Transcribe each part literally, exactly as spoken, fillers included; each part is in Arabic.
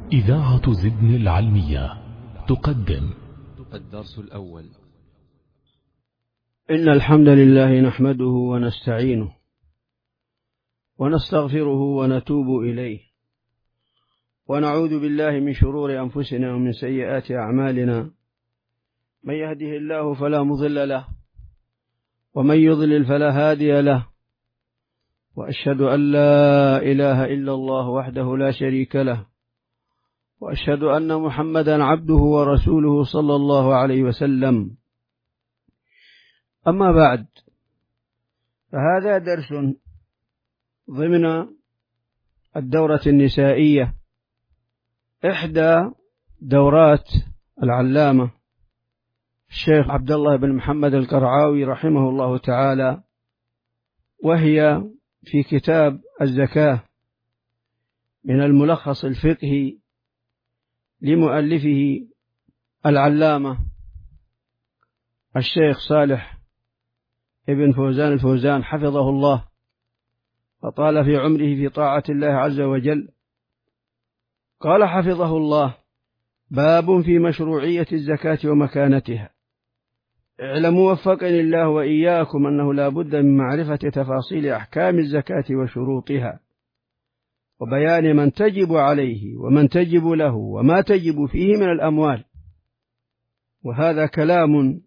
إذاعة زدن العلمية تقدم الدرس الأول. إن الحمد لله نحمده ونستعينه ونستغفره ونتوب إليه ونعوذ بالله من شرور أنفسنا ومن سيئات أعمالنا. من يهده الله فلا مضل له ومن يضلل فلا هادي له، وأشهد أن لا إله إلا الله وحده لا شريك له، وأشهد أن محمدا عبده ورسوله صلى الله عليه وسلم. أما بعد، فهذا درس ضمن الدورة النسائية، إحدى دورات العلامة الشيخ عبد الله بن محمد القرعاوي رحمه الله تعالى، وهي في كتاب الزكاة من الملخص الفقهي لمؤلفه العلامة الشيخ صالح ابن فوزان الفوزان حفظه الله وطال في عمره في طاعة الله عز وجل. قال حفظه الله: باب في مشروعية الزكاة ومكانتها. اعلموا وفقني الله وإياكم أنه لا بد من معرفة تفاصيل أحكام الزكاة وشروطها، وبيان من تجب عليه ومن تجب له وما تجب فيه من الأموال. وهذا كلام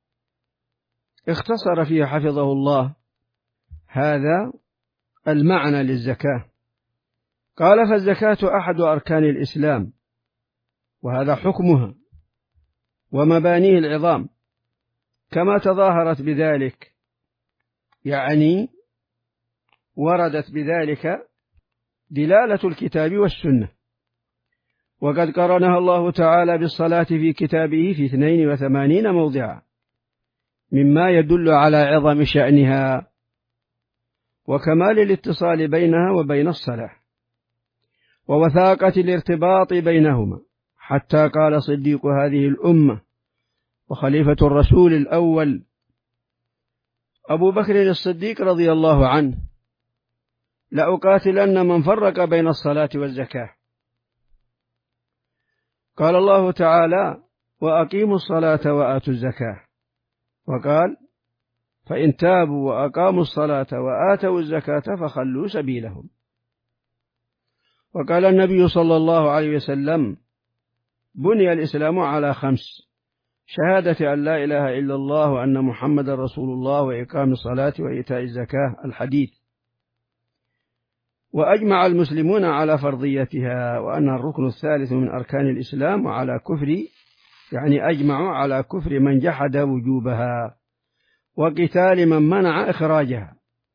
اختصر فيه حفظه الله هذا المعنى للزكاة. قال: فالزكاة أحد أركان الإسلام، وهذا حكمها ومبانيه العظام كما تظاهرت بذلك، يعني وردت بذلك دلالة الكتاب والسنة. وقد قرنها الله تعالى بالصلاة في كتابه في اثنين وثمانين موضعا، مما يدل على عظم شأنها وكمال الاتصال بينها وبين الصلاة ووثاقة الارتباط بينهما، حتى قال صديق هذه الأمة وخليفة الرسول الأول أبو بكر الصديق رضي الله عنه: لأقاتلن من فرق بين الصلاة والزكاة. قال الله تعالى: وأقيموا الصلاة وآتوا الزكاة. وقال: فإن تابوا وأقاموا الصلاة وآتوا الزكاة فخلوا سبيلهم. وقال النبي صلى الله عليه وسلم: بني الإسلام على خمس: شهادة أن لا إله إلا الله وأن محمد رسول الله وإقام الصلاة وإيتاء الزكاة، الحديث. وأجمع المسلمون على فرضيتها، وأن الركن الثالث من أركان الإسلام، وعلى كفر يعني أجمعوا على كفر من جحد وجوبها وقتال من منع إخراجها.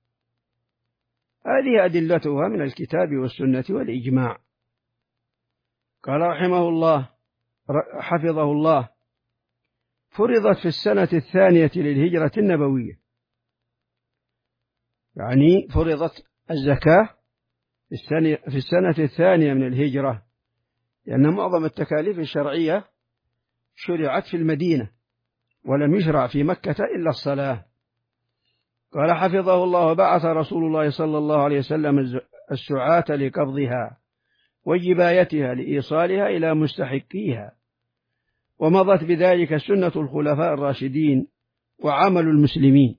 هذه أدلتها من الكتاب والسنة والإجماع. قال رحمه الله حفظه الله: فرضت في السنة الثانية للهجرة النبوية، يعني فرضت الزكاة في السنة الثانية من الهجرة، لأن معظم التكاليف الشرعية شرعت في المدينة، ولم يشرع في مكة إلا الصلاة. قال حفظه الله: بعث رسول الله صلى الله عليه وسلم السعاة لقبضها وجبايتها لإيصالها إلى مستحقيها، ومضت بذلك سنة الخلفاء الراشدين وعمل المسلمين.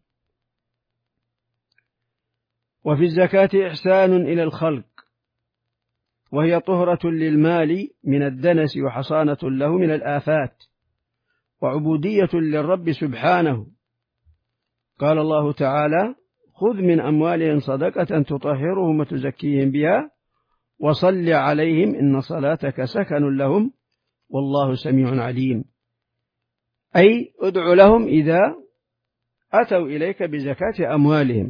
وفي الزكاة إحسان إلى الخلق، وهي طهرة للمال من الدنس وحصانة له من الآفات، وعبودية للرب سبحانه. قال الله تعالى: خذ من أموالهم صدقة تطهرهم وتزكيهم بها وصل عليهم إن صلاتك سكن لهم والله سميع عليم. أي ادع لهم إذا أتوا إليك بزكاة أموالهم.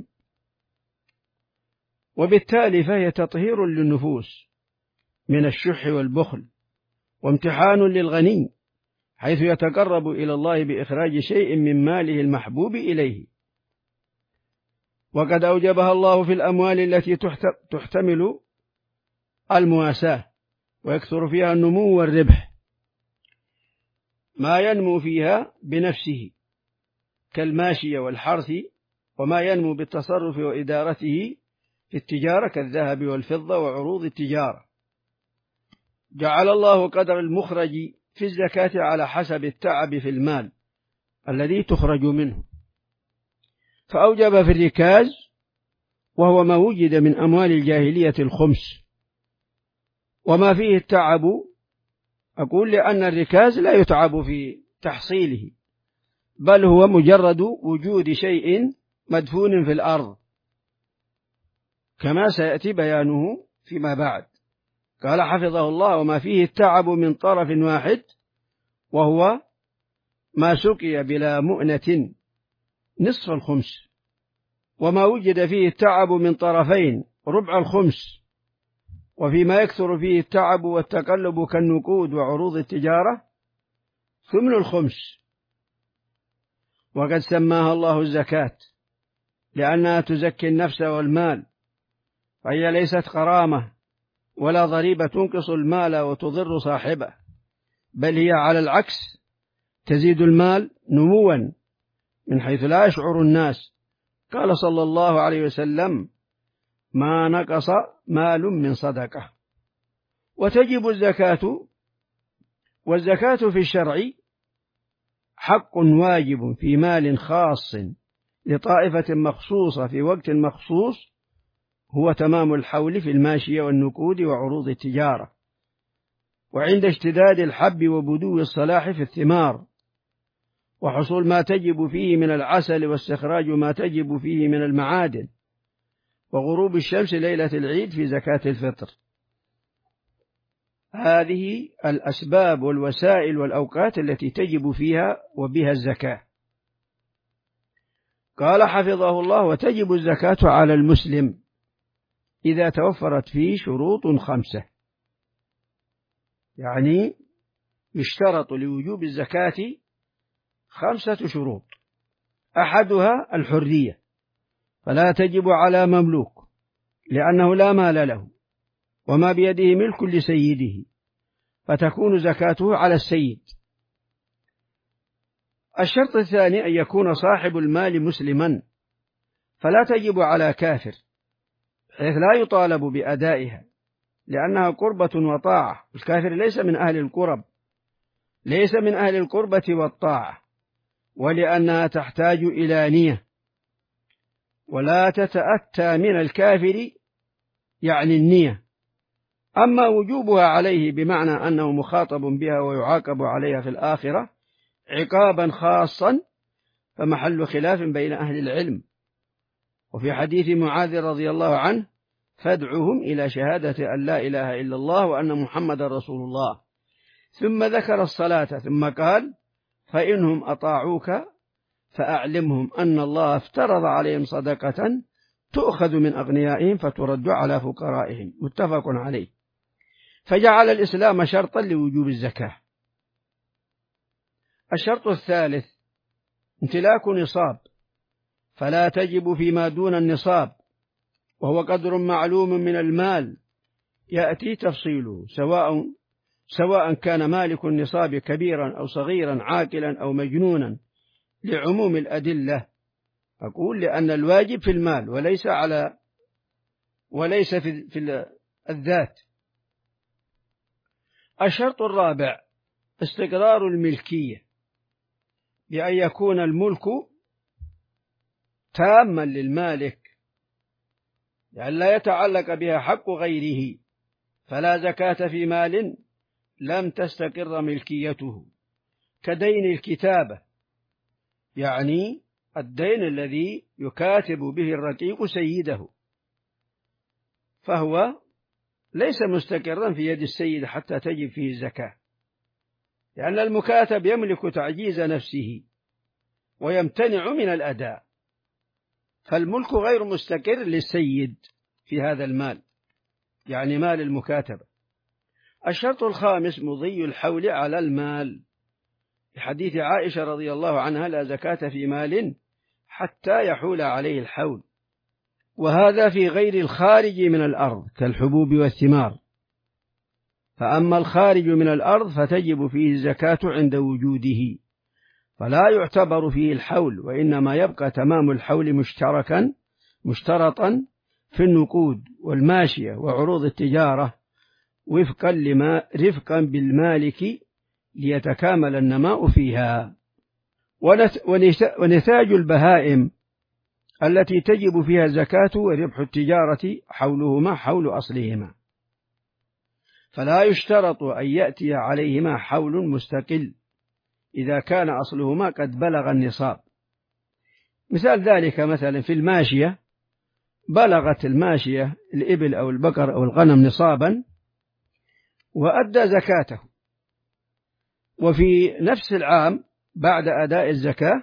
وبالتالي فهي تطهير للنفوس من الشح والبخل، وامتحان للغني حيث يتقرب إلى الله بإخراج شيء من ماله المحبوب إليه. وقد أوجبها الله في الأموال التي تحتمل المواساة ويكثر فيها النمو والربح، ما ينمو فيها بنفسه كالماشية والحرث، وما ينمو بالتصرف وإدارته في التجارة كالذهب والفضة وعروض التجارة. جعل الله قدر المخرج في الزكاة على حسب التعب في المال الذي تخرج منه، فأوجب في الركاز وهو ما وجد من أموال الجاهلية الخمس، وما فيه التعب أقول لأن الركاز لا يتعب في تحصيله، بل هو مجرد وجود شيء مدفون في الأرض كما سيأتي بيانه فيما بعد. قال حفظه الله: وما فيه التعب من طرف واحد، وهو ما سقي بلا مؤنة نصف الخمس، وما وجد فيه التعب من طرفين ربع الخمس، وفيما يكثر فيه التعب والتقلب كالنقود وعروض التجارة ثمن الخمس. وقد سماها الله الزكاة لأنها تزكي النفس والمال، فهي ليست غرامة ولا ضريبة تنقص المال وتضر صاحبه، بل هي على العكس تزيد المال نموا من حيث لا يشعر الناس. قال صلى الله عليه وسلم: ما نقص مال من صدقة. وتجب الزكاة، والزكاة في الشرع حق واجب في مال خاص لطائفة مخصوصة في وقت مخصوص، هو تمام الحول في الماشية والنقود وعروض التجارة، وعند اشتداد الحب وبدو الصلاح في الثمار، وحصول ما تجب فيه من العسل، واستخراج ما تجب فيه من المعادن، وغروب الشمس ليلة العيد في زكاة الفطر. هذه الأسباب والوسائل والأوقات التي تجب فيها وبها الزكاة. قال حفظه الله: وتجب الزكاة على المسلم إذا توفرت فيه شروط خمسة، يعني يشترط لوجوب الزكاة خمسة شروط. أحدها الحرية، فلا تجب على مملوك لأنه لا مال له وما بيده ملك لسيده، فتكون زكاته على السيد. الشرط الثاني أن يكون صاحب المال مسلما، فلا تجب على كافر حيث لا يطالب بأدائها لأنها قربة وطاعة. الكافر ليس من أهل القرب، ليس من أهل القربة والطاعة، ولأنها تحتاج إلى نية، ولا تتأتى من الكافر يعني النية. أما وجوبها عليه بمعنى أنه مخاطب بها ويعاقب عليها في الآخرة عقابا خاصا، فمحل خلاف بين أهل العلم. وفي حديث معاذ رضي الله عنه: فادعهم إلى شهادة أن لا إله إلا الله وأن محمد رسول الله، ثم ذكر الصلاة، ثم قال: فإنهم أطاعوك فأعلمهم أن الله افترض عليهم صدقة تؤخذ من أغنيائهم فترد على فقرائهم. متفق عليه. فجعل الإسلام شرطا لوجوب الزكاة. الشرط الثالث امتلاك نصاب، فلا تجب فيما دون النصاب، وهو قدر معلوم من المال يأتي تفصيله، سواء سواء كان مالك النصاب كبيرا أو صغيرا، عاقلا أو مجنونا، لعموم الأدلة. أقول لأن الواجب في المال وليس على وليس في, في الذات. الشرط الرابع استقرار الملكية، بأن يكون الملك تاما للمالك، لأن لا يتعلق بها حق غيره، فلا زكاة في مال لم تستقر ملكيته، كدين الكتابة، يعني الدين الذي يكاتب به الرقيق سيده، فهو ليس مستقرا في يد السيد حتى تجب فيه الزكاة، لأن المكاتب يملك تعجيز نفسه ويمتنع من الأداء، فالملك غير مستقر للسيد في هذا المال، يعني مال المكاتبة. الشرط الخامس مضي الحول على المال، في حديث عائشة رضي الله عنها: لا زكاة في مال حتى يحول عليه الحول، وهذا في غير الخارج من الأرض كالحبوب والثمار. فأما الخارج من الأرض فتجب فيه الزكاة عند وجوده، فلا يعتبر فيه الحول، وإنما يبقى تمام الحول مشتركا مشترطا في النقود والماشية وعروض التجارة وفقا لما رفقا بالمالك ليتكامل النماء فيها. ونتاج البهائم التي تجب فيها الزكاة وربح التجارة حولهما حول أصلهما، فلا يشترط أن يأتي عليهما حول مستقل إذا كان أصلهما قد بلغ النصاب. مثال ذلك مثلا في الماشية، بلغت الماشية الإبل أو البقر أو الغنم نصابا وأدى زكاته، وفي نفس العام بعد أداء الزكاة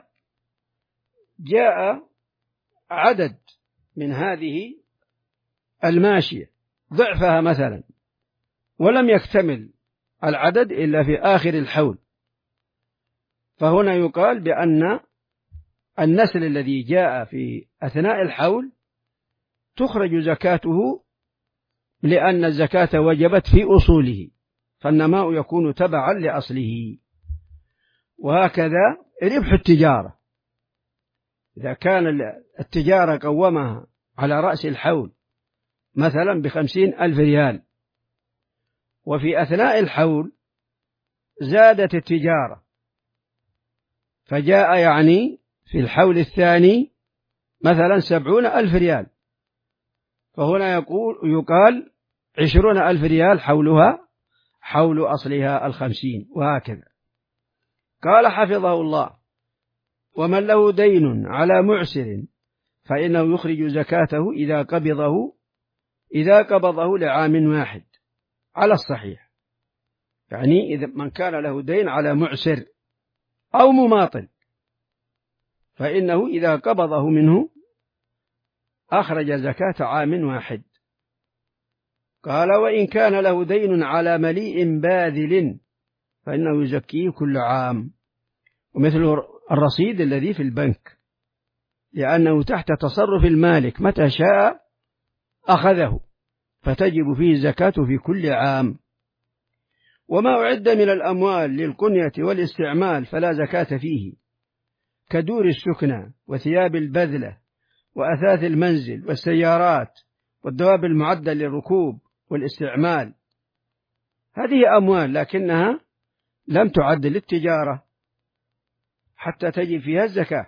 جاء عدد من هذه الماشية ضعفها مثلا، ولم يكتمل العدد إلا في آخر الحول، فهنا يقال بأن النسل الذي جاء في أثناء الحول تخرج زكاته، لأن الزكاة وجبت في أصوله، فالنماء يكون تبعا لأصله. وهكذا ربح التجارة، إذا كان التجارة قومها على رأس الحول مثلا بخمسين ألف ريال، وفي أثناء الحول زادت التجارة فجاء يعني في الحول الثاني مثلا سبعون ألف ريال، فهنا يقول يقال عشرون ألف ريال حولها حول أصلها الخمسين، وهكذا. قال حفظه الله: ومن له دين على معسر فإنه يخرج زكاته إذا قبضه إذا قبضه لعام واحد على الصحيح، يعني إذا من كان له دين على معسر أو مماطل فإنه إذا قبضه منه أخرج زكاة عام واحد. قال: وإن كان له دين على مليء باذل فإنه يزكيه كل عام، ومثل الرصيد الذي في البنك، لأنه تحت تصرف المالك متى شاء أخذه، فتجب فيه الزكاة في كل عام. وما أعد من الأموال للقنية والاستعمال فلا زكاة فيه، كدور السكنى وثياب البذلة وأثاث المنزل والسيارات والدواب المعدة للركوب والاستعمال، هذه أموال لكنها لم تعد للتجارة حتى تجب فيها الزكاة،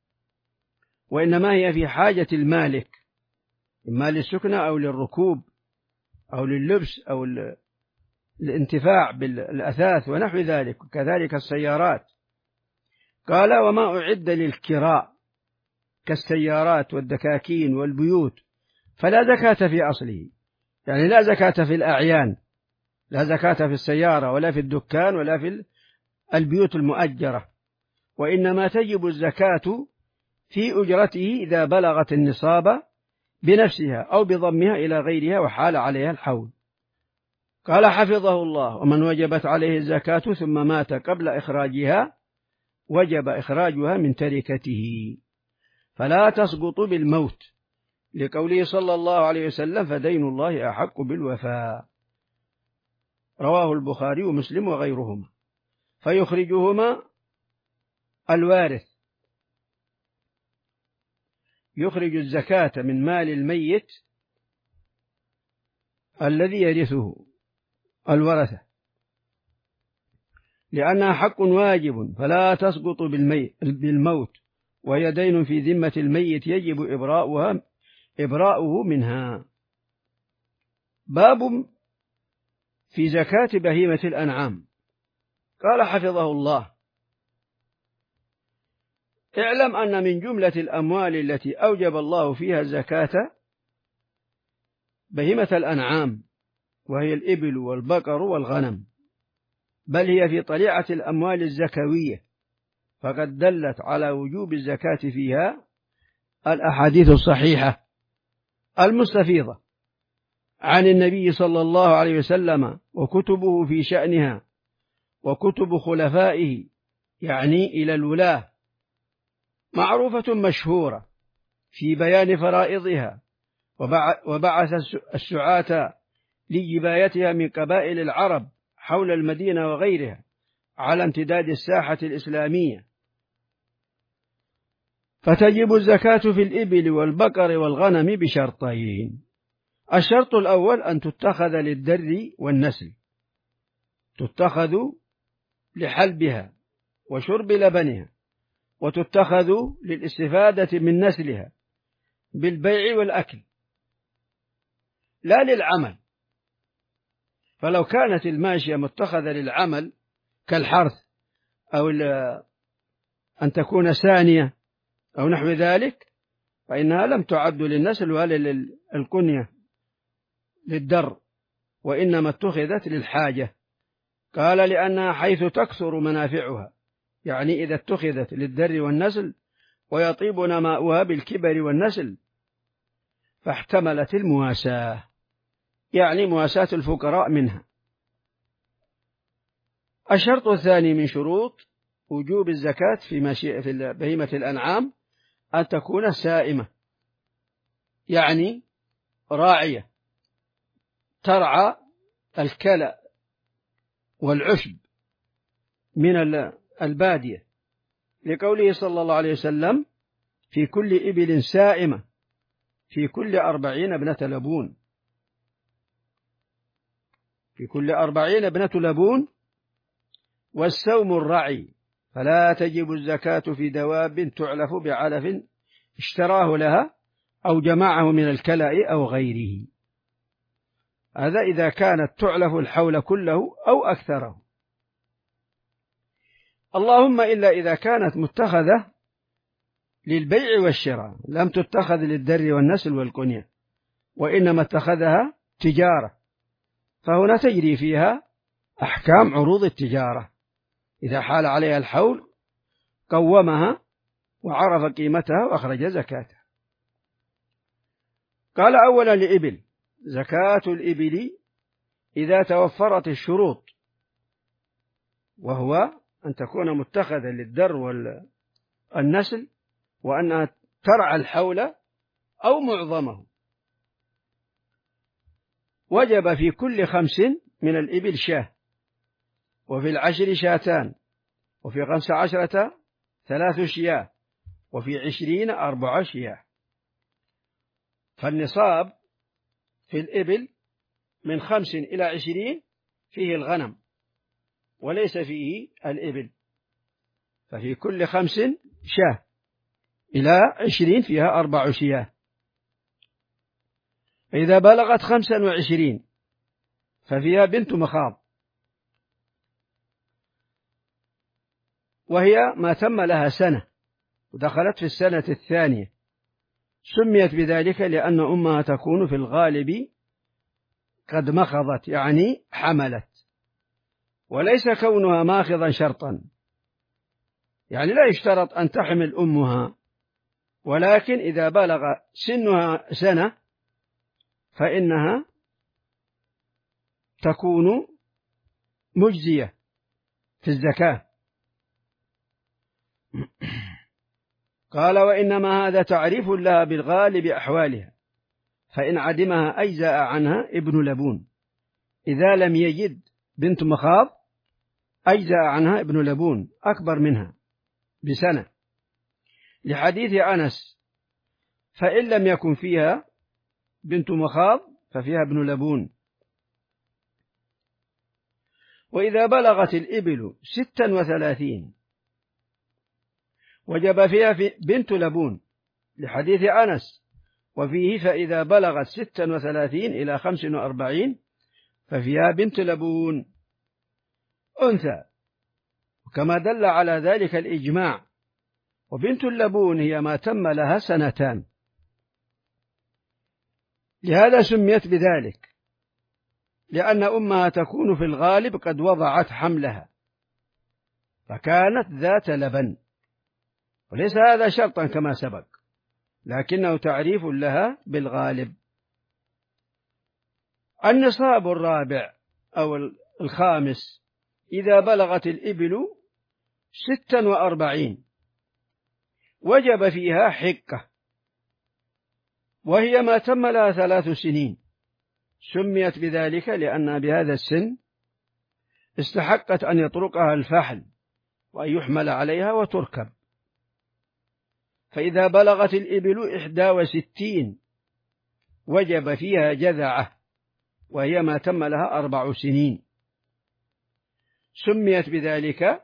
وإنما هي في حاجة المالك، إما للسكنى أو للركوب أو لللبس أو الانتفاع بالأثاث ونحو ذلك، وكذلك السيارات. قال: وما أعد للكراء كالسيارات والدكاكين والبيوت فلا زكاة في أصله، يعني لا زكاة في الأعيان، لا زكاة في السيارة ولا في الدكان ولا في البيوت المؤجرة، وإنما تجب الزكاة في أجرته إذا بلغت النصاب بنفسها أو بضمها إلى غيرها وحال عليها الحول. قال حفظه الله: ومن وجبت عليه الزكاة ثم مات قبل إخراجها وجب إخراجها من تركته، فلا تسقط بالموت، لقوله صلى الله عليه وسلم: فدين الله أحق بالوفاء. رواه البخاري ومسلم وغيرهما. فيخرجهما الوارث، يخرج الزكاة من مال الميت الذي يرثه الورثة، لأنها حق واجب فلا تسقط بالموت، وهي دين في ذمة الميت يجب إبراؤها إبراؤه منها. باب في زكاة بهيمة الأنعام. قال حفظه الله: اعلم أن من جملة الأموال التي أوجب الله فيها الزكاة بهيمة الأنعام، وهي الإبل والبقر والغنم، بل هي في طليعة الأموال الزكوية، فقد دلت على وجوب الزكاة فيها الأحاديث الصحيحة المستفيضة عن النبي صلى الله عليه وسلم، وكتبه في شأنها، وكتب خلفائه يعني إلى الولاة معروفة مشهورة في بيان فرائضها، وبعث السعاة لجبايتها من قبائل العرب حول المدينة وغيرها على امتداد الساحة الإسلامية، فتجب الزكاة في الإبل والبقر والغنم بشرطين: الشرط الأول أن تتخذ للدر والنسل، تتخذ لحلبها وشرب لبنها، وتتخذ للاستفادة من نسلها بالبيع والأكل لا للعمل. فلو كانت الماشية متخذة للعمل كالحرث أو أن تكون سانية أو نحو ذلك فإنها لم تعد للنسل ولا للقنية للدر، وإنما اتخذت للحاجة. قال لأنها حيث تكثر منافعها، يعني إذا اتخذت للدر والنسل ويطيب نماؤها بالكبر والنسل فاحتملت المواساة، يعني مواساة الفقراء منها. الشرط الثاني من شروط وجوب الزكاة في في بهيمة الأنعام أن تكون سائمة، يعني راعية ترعى الكلأ والعشب من البادية، لقوله صلى الله عليه وسلم في كل إبل سائمة في كل أربعين ابنة لبون، في كل أربعين ابنة لبون. والسوم الرعي، فلا تجب الزكاة في دواب تعلف بعلف اشتراه لها أو جمعه من الكلأ أو غيره، هذا إذا كانت تعلف الحول كله أو أكثره. اللهم إلا إذا كانت متخذة للبيع والشراء، لم تتخذ للدر والنسل والقنية، وإنما اتخذها تجارة، فهنا تجري فيها أحكام عروض التجارة، إذا حال عليها الحول قومها وعرف قيمتها وأخرج زكاتها. قال أولا لإبل، زكاة الإبل إذا توفرت الشروط، وهو أن تكون متخذة للدر والنسل، وأنها ترعى الحول أو معظمه. وجب في كل خمس من الإبل شاه، وفي العشر شاتان، وفي خمس عشرة ثلاث شياه، وفي عشرين أربع شياه. فالنصاب في الإبل من خمس إلى عشرين فيه الغنم وليس فيه الإبل، ففي كل خمس شاه إلى عشرين فيها أربع شياه. فإذا بلغت خمسا وعشرين ففيها بنت مخاض، وهي ما تم لها سنة ودخلت في السنة الثانية، سميت بذلك لأن أمها تكون في الغالب قد مخضت، يعني حملت، وليس كونها ماخضا شرطا، يعني لا يشترط أن تحمل أمها، ولكن إذا بلغ سنها سنة فإنها تكون مجزية في الزكاة. قال وإنما هذا تعريف لها بالغالب أحوالها، فإن عدمها أجزأ عنها ابن لبون، إذا لم يجد بنت مخاض أجزأ عنها ابن لبون أكبر منها بسنة، لحديث أنس فإن لم يكن فيها بنت مخاض ففيها ابن لبون. وإذا بلغت الإبل ستا وثلاثين وجب فيها في بنت لبون، لحديث أنس وفيه فإذا بلغت ستا وثلاثين إلى خمس وأربعين ففيها بنت لبون أنثى، وكما دل على ذلك الإجماع. وبنت اللبون هي ما تم لها سنتان، لهذا سميت بذلك، لأن أمها تكون في الغالب قد وضعت حملها فكانت ذات لبن، وليس هذا شرطا كما سبق، لكنه تعريف لها بالغالب. النصاب الرابع أو الخامس إذا بلغت الإبل ستا وأربعين وجب فيها حقة، وهي ما تم لها ثلاث سنين، سميت بذلك لأنها بهذا السن استحقت أن يطرقها الفحل وأن يحمل عليها وتركب. فإذا بلغت الإبل إحدى وستين وجب فيها جذعة، وهي ما تم لها أربع سنين. سميت بذلك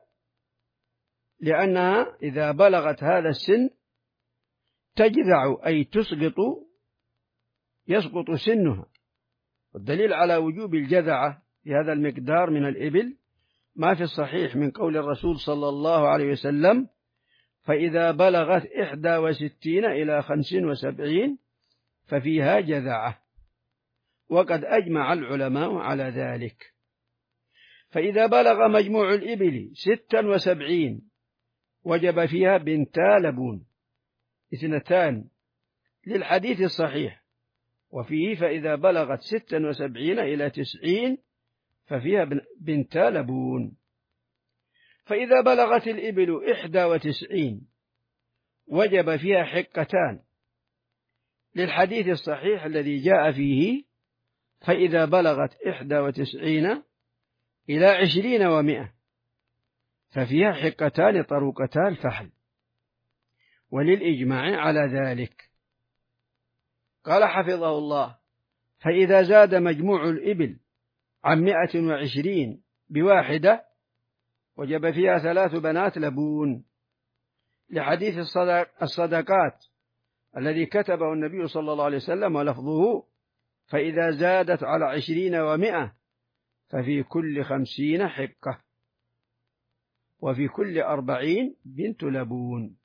لأنها إذا بلغت هذا السن تجذع، أي تسقط، يسقط سنها. والدليل على وجوب الجذعة في هذا المقدار من الإبل ما في الصحيح من قول الرسول صلى الله عليه وسلم: فإذا بلغت إحدى وستين إلى خمس وسبعين ففيها جذعة. وقد أجمع العلماء على ذلك. فإذا بلغ مجموع الإبل ستا وسبعين وجب فيها بنتا لبون اثنتان، للحديث الصحيح. وفيه فإذا بلغت ستا وسبعين إلى تسعين ففيها بنتا لبون. فإذا بلغت الإبل إحدى وتسعين وجب فيها حقتان، للحديث الصحيح الذي جاء فيه: فإذا بلغت إحدى وتسعين إلى عشرين ومئة ففيها حقتان طروقتان فحل، وللإجماع على ذلك. قال حفظه الله: فإذا زاد مجموع الإبل عن مئة وعشرين بواحدة وجب فيها ثلاث بنات لبون، لحديث الصدقات الذي كتبه النبي صلى الله عليه وسلم، ولفظه: فإذا زادت على عشرين ومئة ففي كل خمسين حقة، وفي كل أربعين بنت لبون.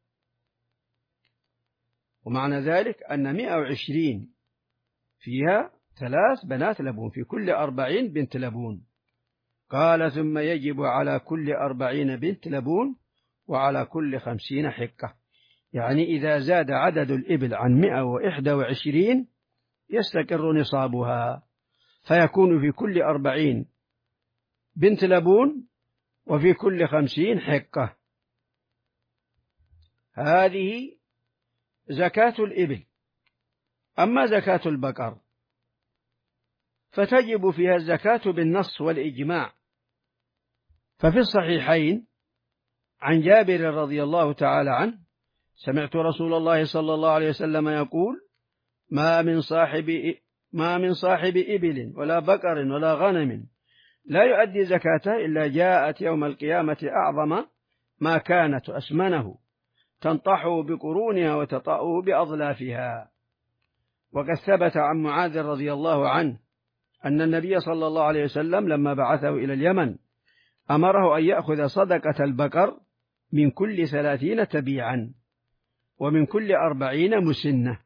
ومعنى ذلك أن مئة وعشرين فيها ثلاث بنات لبون، في كل أربعين بنت لبون. قال: ثم يجب على كل أربعين بنت لبون وعلى كل خمسين حقة. يعني إذا زاد عدد الإبل عن مئة وإحدى وعشرين يستقر نصابها، فيكون في كل أربعين بنت لبون وفي كل خمسين حقة. هذه زكاة الإبل. أما زكاة البقر فتجب فيها الزكاة بالنص والإجماع. ففي الصحيحين عن جابر رضي الله تعالى عنه: سمعت رسول الله صلى الله عليه وسلم يقول: ما من صاحب ما من صاحب إبل ولا بقر ولا غنم لا يؤدي زكاته إلا جاءت يوم القيامة أعظم ما كانت أسمنه تنطحه بقرونها وتطأه بأظلافها. وقد ثبت عن معاذ رضي الله عنه أن النبي صلى الله عليه وسلم لما بعثه إلى اليمن أمره أن يأخذ صدقة البقر من كل ثلاثين تبيعا ومن كل أربعين مسنة،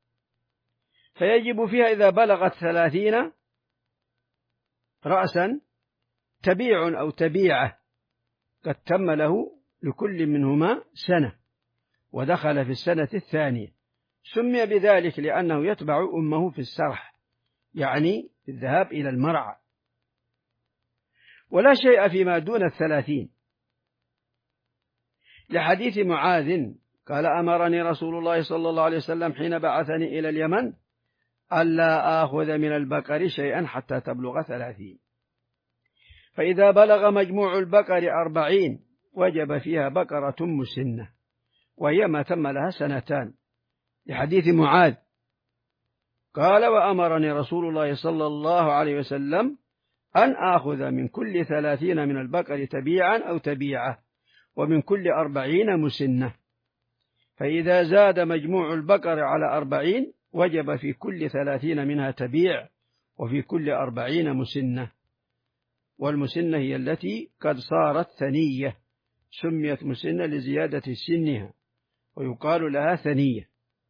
فيجب فيها إذا بلغت ثلاثين رأسا تبيع أو تبيعة قد تم له لكل منهما سنة ودخل في السنة الثانية. سمي بذلك لأنه يتبع أمه في السرح، يعني في الذهاب إلى المرعى. ولا شيء فيما دون الثلاثين، لحديث معاذ قال: أمرني رسول الله صلى الله عليه وسلم حين بعثني إلى اليمن ألا آخذ من البقر شيئا حتى تبلغ ثلاثين. فإذا بلغ مجموع البقر أربعين وجب فيها بقرة مسنة، وهي ما تم لها سنتان، لحديث معاذ قال: وأمرني رسول الله صلى الله عليه وسلم أن آخذ من كل ثلاثين من البقر تبيعا أو تبيعة ومن كل أربعين مسنة. فإذا زاد مجموع البقر على أربعين وجب في كل ثلاثين منها تبيع وفي كل أربعين مسنة. والمسنة هي التي قد صارت ثنية، سميت مسنة لزيادة سنها ويقال لها ثنية.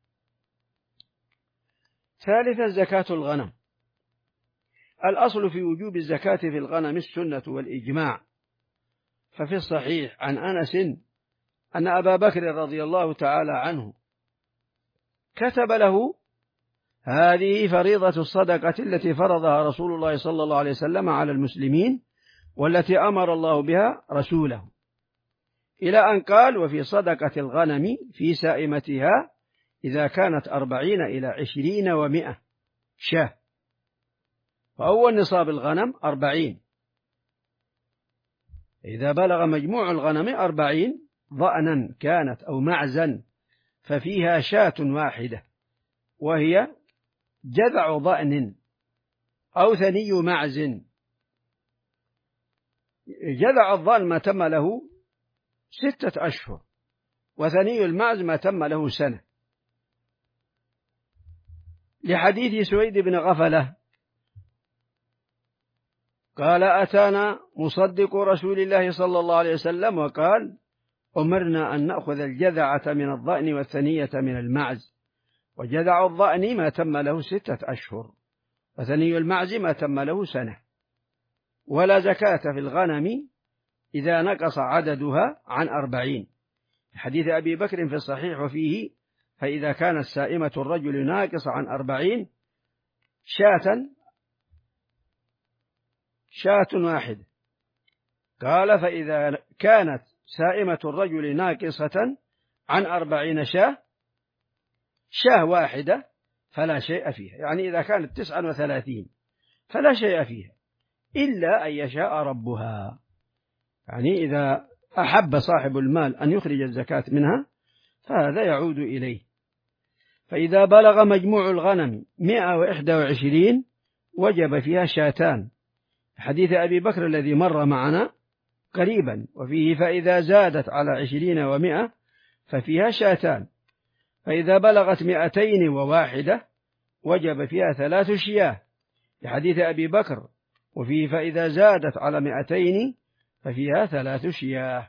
ثالثا زكاة الغنم. الأصل في وجوب الزكاة في الغنم السنة والإجماع. ففي الصحيح عن أنس أن أبا بكر رضي الله تعالى عنه كتب له: هذه فريضة الصدقة التي فرضها رسول الله صلى الله عليه وسلم على المسلمين والتي أمر الله بها رسوله، إلى أن قال: وفي صدقة الغنم في سائمتها إذا كانت أربعين إلى عشرين ومئة شاة. فأول نصاب الغنم أربعين، إذا بلغ مجموع الغنم أربعين ضأنا كانت أو معزا ففيها شاة واحدة، وهي جذع ضأن أو ثني معز. جذع الضأن ما تم له ستة أشهر، وثني المعز ما تم له سنة، لحديث سويد بن غفلة قال أتانا مصدق رسول الله صلى الله عليه وسلم وقال أمرنا أن نأخذ الجذعة من الضأن والثنية من المعز، وجذع الضأن ما تم له ستة أشهر، وثني المعز ما تم له سنة، ولا زكاة في الغنم إذا نقص عددها عن أربعين. حديث أبي بكر في الصحيح وفيه فإذا كانت سائمة الرجل ناقص عن أربعين شاة شاة واحدة. قال فإذا كانت سائمة الرجل ناقصة عن أربعين شاة شاة واحدة فلا شيء فيها، يعني إذا كانت تسعا وثلاثين فلا شيء فيها إلا أن يشاء ربها، يعني إذا أحب صاحب المال أن يخرج الزكاة منها فهذا يعود إليه. فإذا بلغ مجموع الغنم مئة وإحدى وعشرين وجب فيها شاتان، حديث أبي بكر الذي مر معنا قريبا، وفيه فإذا زادت على عشرين ومئة ففيها شاتان، فإذا بلغت مئتين وواحدة وجب فيها ثلاث شياه، لحديث أبي بكر وفيه فإذا زادت على مئتين ففيها ثلاث شياه.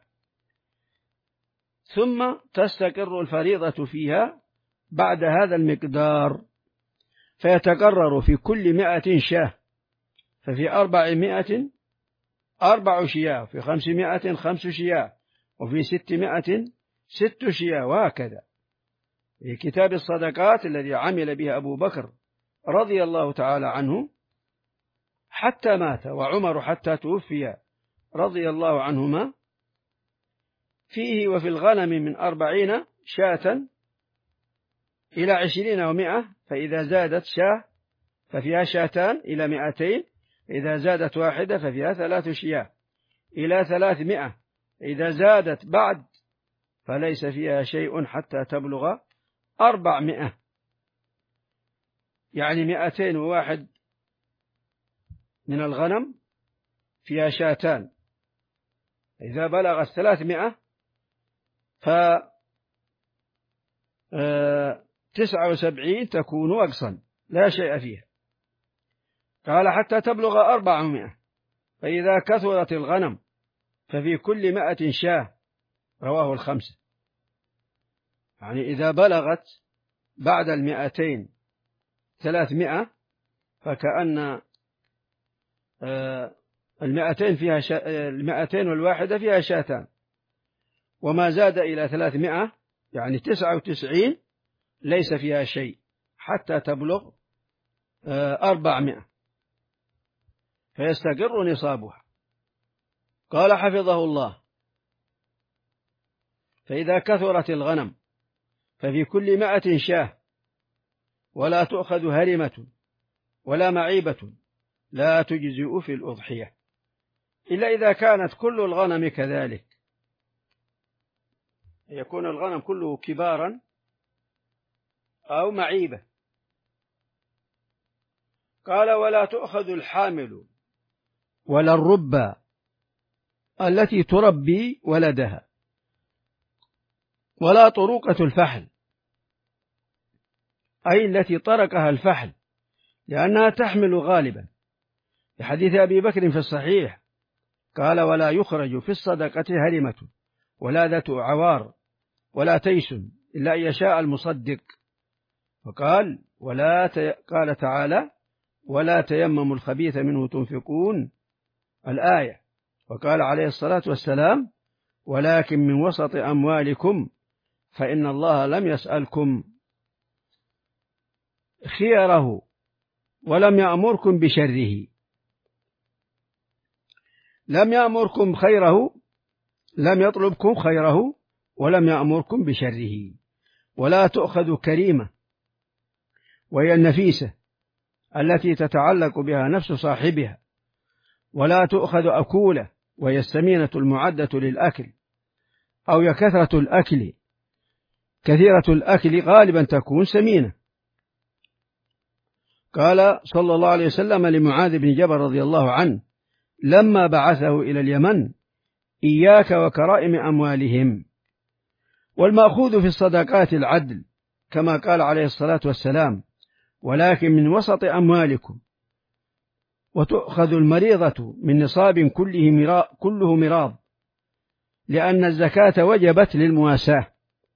ثم تستقر الفريضة فيها بعد هذا المقدار، فيتقرر في كل مئة شاه، ففي أربعمائة أربع شياه، في خمسمائة خمس شياه، وفي ستمائة ست شياه، وهكذا. في كتاب الصدقات الذي عمل به أبو بكر رضي الله تعالى عنه حتى مات، وعمر حتى توفي رضي الله عنهما، فيه وفي الغنم من أربعين شاة إلى عشرين ومئة، فإذا زادت شاة ففيها شاتان إلى مئتين، إذا زادت واحدة ففيها ثلاث شياه إلى ثلاثمائة، إذا زادت بعد فليس فيها شيء حتى تبلغ أربعمائة، يعني مئتين وواحد من الغنم فيها شاتان، إذا بلغت ثلاثمائة ف تسعة وسبعين تكون وقصا لا شيء فيها. قال حتى تبلغ أربعمائة، فإذا كثرت الغنم ففي كل مائة شاة، رواه الخمسة. يعني إذا بلغت بعد المئتين ثلاثمائة فكأن المئتين فيها شا... المئتين والواحدة فيها شاتان، وما زاد إلى ثلاثمائة يعني تسعة وتسعين ليس فيها شيء حتى تبلغ أربعمائة فيستقر نصابها. قال حفظه الله فإذا كثرت الغنم ففي كل مائة شاه، ولا تؤخذ هرمة ولا معيبة لا تجزئ في الأضحية، إلا إذا كانت كل الغنم كذلك، يكون الغنم كله كبارا أو معيبة. قال ولا تؤخذ الحامل ولا الربى التي تربي ولدها، ولا طروقة الفحل أي التي طرقها الفحل، لأنها تحمل غالبا، لحديث أبي بكر في الصحيح قال ولا يخرج في الصدقة هرمة ولا ذات عوار ولا تيس إلا أن يشاء المصدق. وقال ولا ت... قال تعالى ولا تيمموا الخبيث منه تنفقون الآية. وقال عليه الصلاة والسلام ولكن من وسط أموالكم فإن الله لم يسألكم خيره ولم يأمركم بشره، لم يأمركم خيره، لم يطلبكم خيره ولم يأمركم بشره. ولا تؤخذ كريمة وهي النفيسة التي تتعلق بها نفس صاحبها، ولا تؤخذ أكولة وهي السمينة المعدة للأكل، أو كثرة الأكل، كثيرة الأكل غالبا تكون سمينة. قال صلى الله عليه وسلم لمعاذ بن جبل رضي الله عنه لما بعثه إلى اليمن: إياك وكرائم أموالهم. والمأخوذ في الصدقات العدل كما قال عليه الصلاة والسلام: ولكن من وسط أموالكم. وتؤخذ المريضة من نصاب كله مراض, كله مراض لأن الزكاة وجبت للمواساة.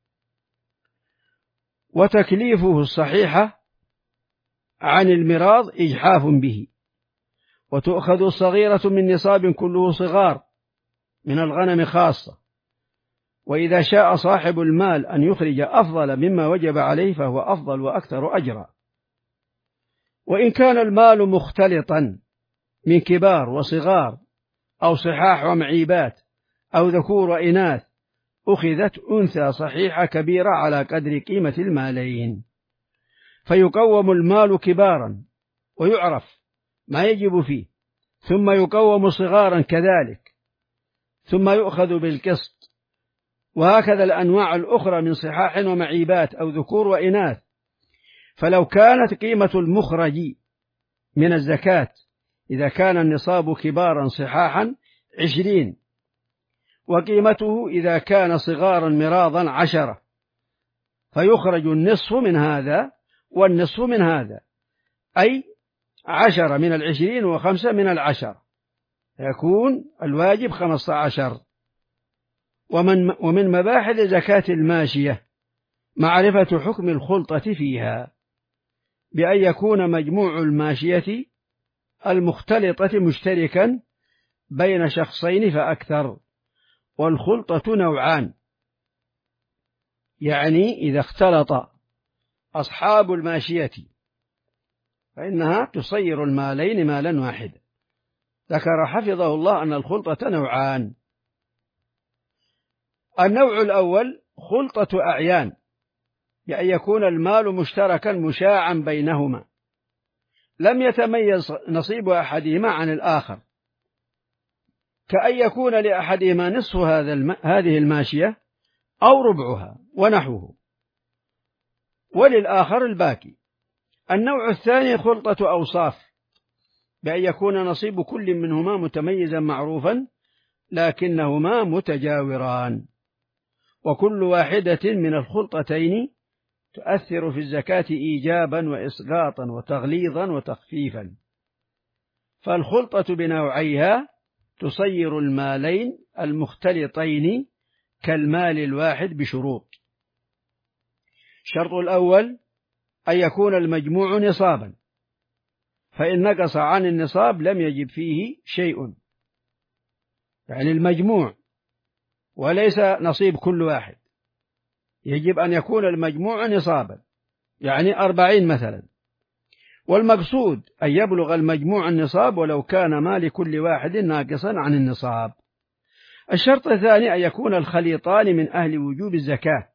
وتكليفه الصحيحة عن المراض إجحاف به. وتؤخذ الصغيرة من نصاب كله صغار من الغنم خاصة. وإذا شاء صاحب المال أن يخرج أفضل مما وجب عليه فهو أفضل وأكثر أجرا. وإن كان المال مختلطا من كبار وصغار أو صحاح ومعيبات أو ذكور وإناث أخذت أنثى صحيحة كبيرة على قدر قيمة المالين، فيقوم المال كبارا ويعرف ما يجب فيه، ثم يقوم صغارا كذلك، ثم يؤخذ بالقسط. وهكذا الأنواع الأخرى من صحاح ومعيبات أو ذكور وإناث. فلو كانت قيمة المخرج من الزكاة إذا كان النصاب كبارا صحاحا عشرين، وقيمته إذا كان صغارا مراضا عشرة، فيخرج النصف من هذا والنصف من هذا، أي عشرة من العشرين وخمسة من العشر، يكون الواجب خمسة عشر. ومن, ومن مباحث زكاة الماشية معرفة حكم الخلطة فيها، بأن يكون مجموع الماشية المختلطة مشتركا بين شخصين فأكثر. والخلطة نوعان، يعني إذا اختلط أصحاب الماشية فإنها تصير المالين مالا واحدا. ذكر حفظه الله أن الخلطة نوعان. النوع الأول خلطة أعيان، بأن يكون المال مشتركا مشاعا بينهما، لم يتميز نصيب أحدهما عن الآخر، كأن يكون لأحدهما نصف هذا الم... هذه الماشية أو ربعها ونحوه، وللآخر الباقي. النوع الثاني خلطة أوصاف، بأن يكون نصيب كل منهما متميزا معروفا لكنهما متجاوران، وكل واحدة من الخلطتين تؤثر في الزكاة إيجابا وإسقاطا وتغليظا وتخفيفا. فالخلطة بنوعيها تصير المالين المختلطين كالمال الواحد بشروط. الشرط الأول أن يكون المجموع نصابا، فإن نقص عن النصاب لم يجب فيه شيء، يعني المجموع وليس نصيب كل واحد، يجب أن يكون المجموع نصابا، يعني أربعين مثلا. والمقصود أن يبلغ المجموع النصاب ولو كان مال كل واحد ناقصا عن النصاب. الشرط الثاني أن يكون الخليطان من أهل وجوب الزكاة،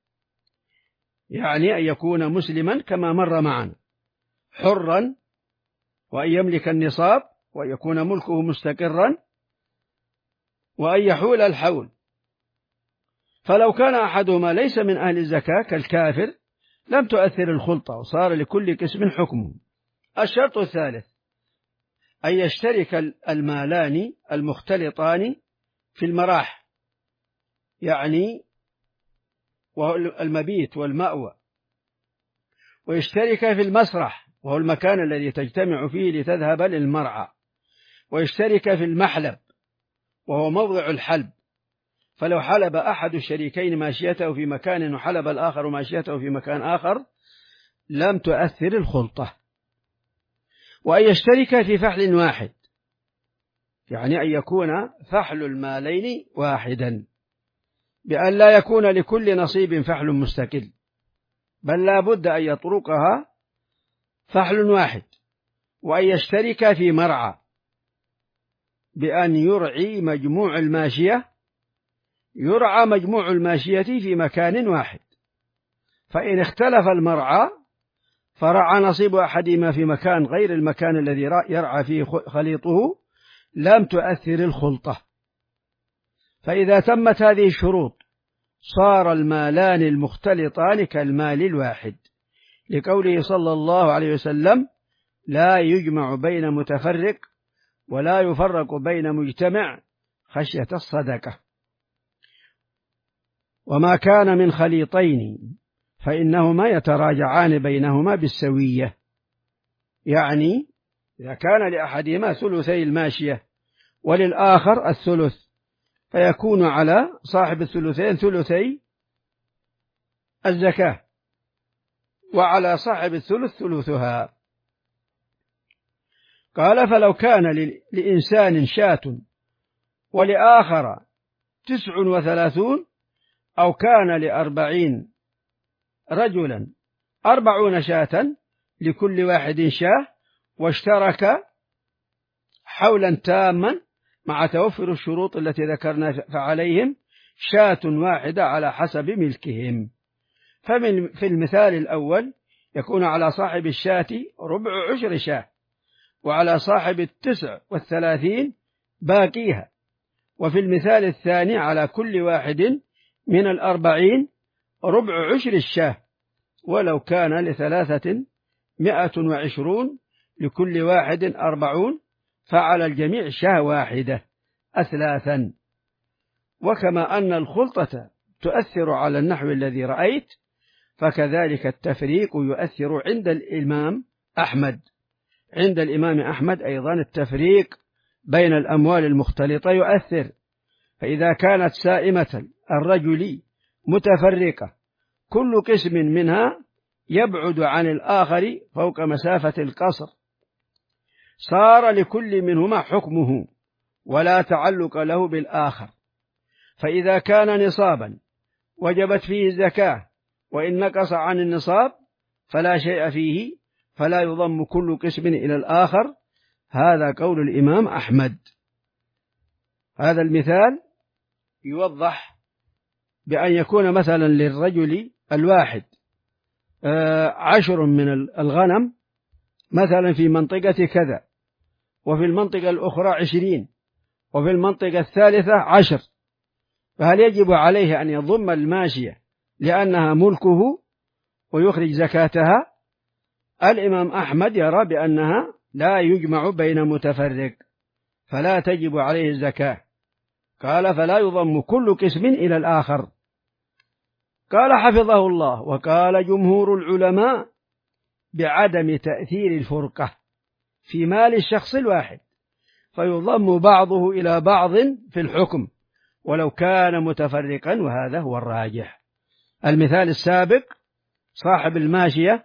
يعني أن يكون مسلما كما مر معنا، حرا، وأن يملك النصاب، وأن يكون ملكه مستقرا، وأن يحول الحول. فلو كان أحدهما ليس من أهل الزكاة كالكافر لم تؤثر الخلطة، وصار لكل قسم حكمه. الشرط الثالث أن يشترك المالان المختلطان في المراح، يعني وهو المبيت والمأوى، ويشترك في المسرح وهو المكان الذي تجتمع فيه لتذهب للمرعى، ويشترك في المحلب وهو موضع الحلب. فلو حلب أحد الشريكين ماشيته في مكان وحلب الآخر ماشيته في مكان آخر لم تؤثر الخلطة. وأن يشترك في فحل واحد، يعني أن يكون فحل المالين واحدا، بأن لا يكون لكل نصيب فحل مستقل، بل لا بد أن يطرقها فحل واحد. وأن يشترك في مرعى، بأن يرعي مجموع الماشية يرعى مجموع الماشية في مكان واحد، فإن اختلف المرعى فرعى نصيب أحدهما في مكان غير المكان الذي يرعى فيه خليطه لم تؤثر الخلطة. فإذا تمت هذه الشروط صار المالان المختلطان كالمال الواحد، لقوله صلى الله عليه وسلم: لا يجمع بين متفرق ولا يفرق بين مجتمع خشية الصدقة. وما كان من خليطين فإنهما يتراجعان بينهما بالسوية، يعني إذا كان لأحدهما ثلثي الماشية وللآخر الثلث فيكون على صاحب الثلثين ثلثي الزكاة، وعلى صاحب الثلث ثلثها. قال: فلو كان لإنسان شاة ولآخر تسع وثلاثون، أو كان لأربعين رجلا أربعون شاة لكل واحد شاه، واشترك حولا تاما مع توفر الشروط التي ذكرنا، فعليهم شاة واحدة على حسب ملكهم. ففي المثال الأول يكون على صاحب الشاة ربع عشر شاه، وعلى صاحب التسع والثلاثين باقيها. وفي المثال الثاني على كل واحد من الأربعين ربع عشر الشاه، ولو كان لثلاثة مائة وعشرون لكل واحد أربعون، فعلى الجميع شاه واحدة أثلاثا. وكما أن الخلطة تؤثر على النحو الذي رأيت، فكذلك التفريق يؤثر عند الإمام أحمد. عند الإمام أحمد أيضا التفريق بين الأموال المختلطة يؤثر، فإذا كانت سائمة الرجل متفرقة كل قسم منها يبعد عن الآخر فوق مسافة القصر، صار لكل منهما حكمه ولا تعلق له بالآخر. فإذا كان نصابا وجبت فيه الزكاة، وإن نقص عن النصاب فلا شيء فيه، فلا يضم كل قسم إلى الآخر. هذا قول الإمام أحمد. هذا المثال يوضح بأن يكون مثلا للرجل الواحد عشر من الغنم مثلا في منطقة كذا، وفي المنطقة الأخرى عشرين، وفي المنطقة الثالثة عشر، فهل يجب عليه أن يضم الماشية لأنها ملكه ويخرج زكاتها؟ الإمام أحمد يرى بأنها لا يجمع بين متفرق، فلا تجب عليه الزكاة. قال: فلا يضم كل قسم إلى الآخر. قال حفظه الله: وقال جمهور العلماء بعدم تأثير الفرقة في مال الشخص الواحد، فيضم بعضه إلى بعض في الحكم ولو كان متفرقا، وهذا هو الراجح. المثال السابق صاحب الماشية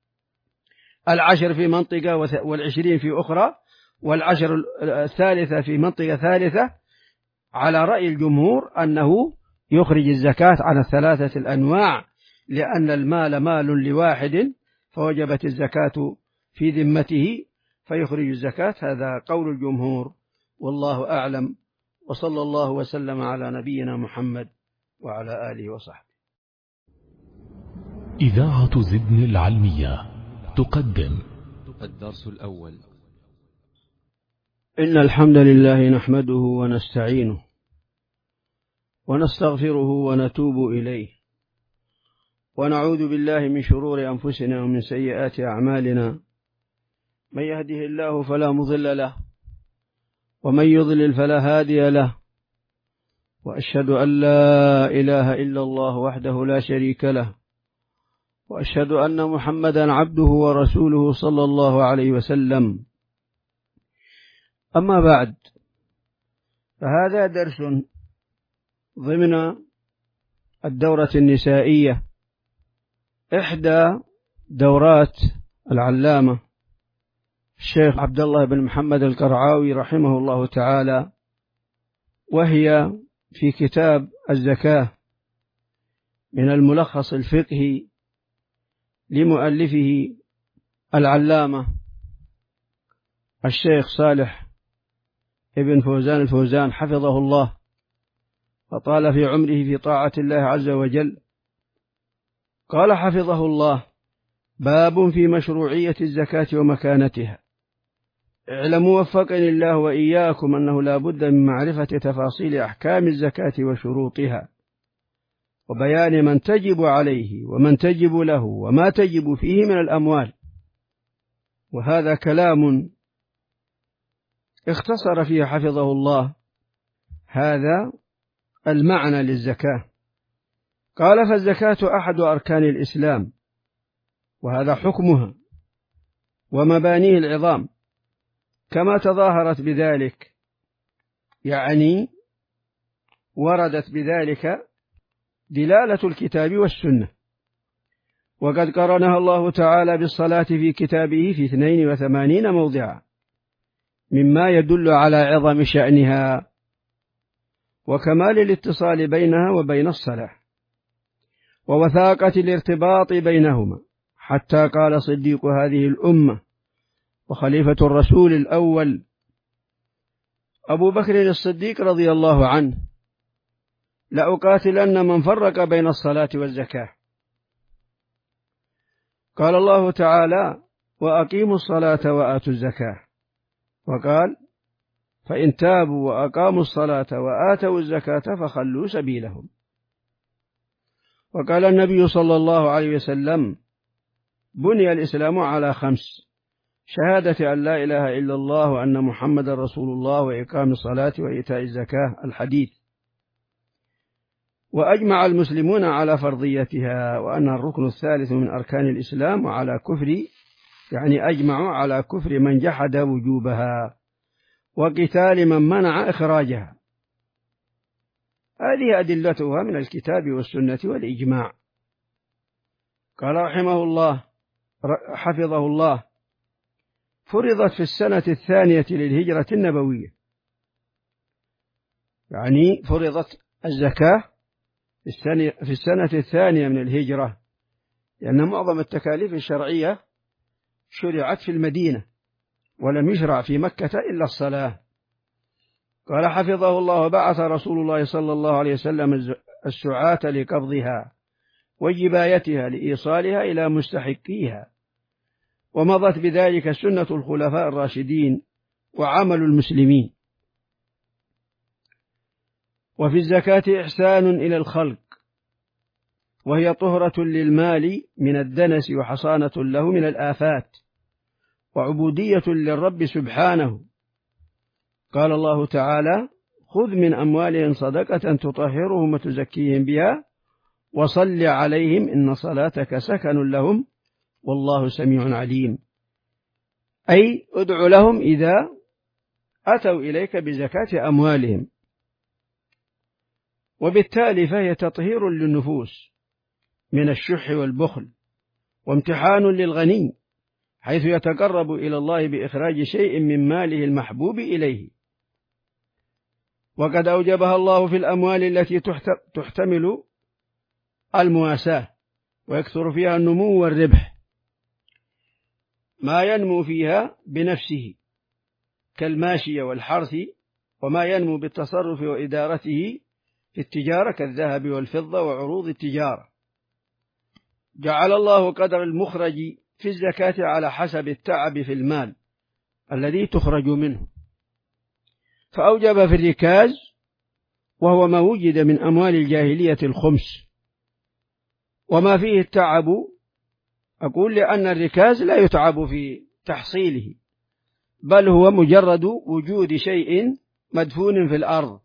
العشر في منطقة والعشرين في أخرى، والعشر الثالثة في منطقة ثالثة، على رأي الجمهور أنه يخرج الزكاة على الثلاثة الأنواع، لأن المال مال لواحد فوجبت الزكاة في ذمته فيخرج الزكاة. هذا قول الجمهور، والله أعلم. وصلى الله وسلم على نبينا محمد وعلى آله وصحبه. إذاعة زدن العلمية تقدم الدرس الأول. إن الحمد لله نحمده ونستعينه ونستغفره ونتوب إليه، ونعوذ بالله من شرور أنفسنا ومن سيئات أعمالنا. من يهده الله فلا مضل له، ومن يضلل فلا هادي له. وأشهد أن لا إله إلا الله وحده لا شريك له، وأشهد أن محمدا عبده ورسوله صلى الله عليه وسلم. أما بعد، فهذا درس ضمن الدورة النسائية، إحدى دورات العلامة الشيخ عبد الله بن محمد القرعاوي رحمه الله تعالى، وهي في كتاب الزكاة من الملخص الفقهي لمؤلفه العلامة الشيخ صالح ابن فوزان الفوزان حفظه الله وطال في عمره في طاعة الله عز وجل. قال حفظه الله: باب في مشروعية الزكاة ومكانتها. اعلموا وفقني الله وإياكم أنه لا بد من معرفة تفاصيل أحكام الزكاة وشروطها، وبيان من تجب عليه ومن تجب له وما تجب فيه من الأموال. وهذا كلام اختصر فيه حفظه الله هذا المعنى للزكاة. قال: فالزكاة أحد أركان الإسلام، وهذا حكمها ومبانيه العظام، كما تظاهرت بذلك، يعني وردت بذلك دلالة الكتاب والسنة. وقد قرنها الله تعالى بالصلاة في كتابه في اثنين وثمانين موضعا، مما يدل على عظم شأنها وكمال الاتصال بينها وبين الصلاة ووثاقة الارتباط بينهما، حتى قال صديق هذه الأمة وخليفة الرسول الأول أبو بكر الصديق رضي الله عنه: لأقاتلن من فرق بين الصلاة والزكاة. قال الله تعالى: وأقيموا الصلاة وآتوا الزكاة. وقال: فإن تابوا وأقاموا الصلاة وآتوا الزكاة فخلوا سبيلهم. وقال النبي صلى الله عليه وسلم: بني الإسلام على خمس: شهادة أن لا إله إلا الله وأن محمد رسول الله وإقام الصلاة وإيتاء الزكاة، الحديث. وأجمع المسلمون على فرضيتها، وأن الركن الثالث من أركان الإسلام، وعلى كفر، يعني أجمعوا على كفر من جحد وجوبها وقتال من منع إخراجها. هذه أدلتها من الكتاب والسنة والإجماع. قال رحمه الله حفظه الله: فرضت في السنة الثانية للهجرة النبوية، يعني فرضت الزكاة في السنة الثانية من الهجرة، لأن معظم التكاليف الشرعية شرعت في المدينة، ولم يشرع في مكة إلا الصلاة. قال حفظه الله: بعث رسول الله صلى الله عليه وسلم السعاة لقبضها وجبايتها لإيصالها إلى مستحقيها، ومضت بذلك سنة الخلفاء الراشدين وعمل المسلمين. وفي الزكاة إحسان إلى الخلق، وهي طهرة للمال من الدنس وحصانة له من الآفات، وعبودية للرب سبحانه. قال الله تعالى: خذ من أموالهم صدقة تطهرهم وتزكيهم بها وصل عليهم إن صلاتك سكن لهم والله سميع عليم. أي ادع لهم إذا أتوا إليك بزكاة أموالهم. وبالتالي فهي تطهير للنفوس من الشح والبخل، وامتحان للغني حيث يتقرب إلى الله بإخراج شيء من ماله المحبوب إليه. وقد أوجبها الله في الأموال التي تحتمل المواساة ويكثر فيها النمو والربح، ما ينمو فيها بنفسه كالماشية والحرث، وما ينمو بالتصرف وإدارته في التجارة كالذهب والفضة وعروض التجارة. جعل الله قدر المخرج في الزكاة على حسب التعب في المال الذي تخرج منه، فأوجب في الركاز، وهو ما وجد من أموال الجاهلية، الخمس، وما فيه التعب. أقول لأن الركاز لا يتعب في تحصيله، بل هو مجرد وجود شيء مدفون في الأرض،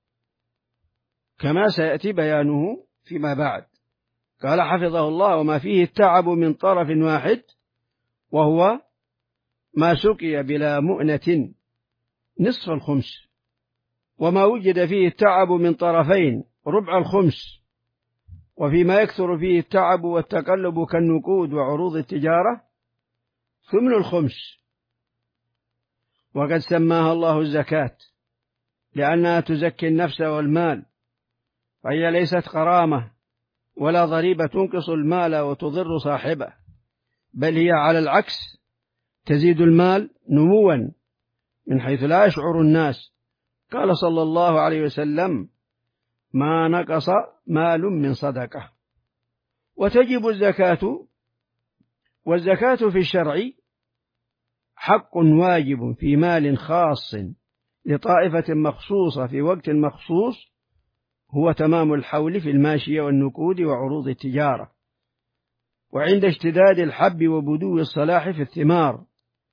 كما سيأتي بيانه فيما بعد. قال حفظه الله: وما فيه التعب من طرف واحد، وهو ما سقي بلا مؤنة نصف الخمس، وما وجد فيه التعب من طرفين ربع الخمس، وفيما يكثر فيه التعب والتقلب كالنقود وعروض التجارة ثمن الخمس. وقد سماها الله الزكاة لأنها تزكي النفس والمال، فهي ليست غرامة ولا ضريبة تنقص المال وتضر صاحبه، بل هي على العكس تزيد المال نموا من حيث لا يشعر الناس. قال صلى الله عليه وسلم: ما نقص مال من صدقة. وتجب الزكاة، والزكاة في الشرع حق واجب في مال خاص لطائفة مخصوصة في وقت مخصوص، هو تمام الحول في الماشية والنقود وعروض التجارة، وعند اشتداد الحب وبدو الصلاح في الثمار،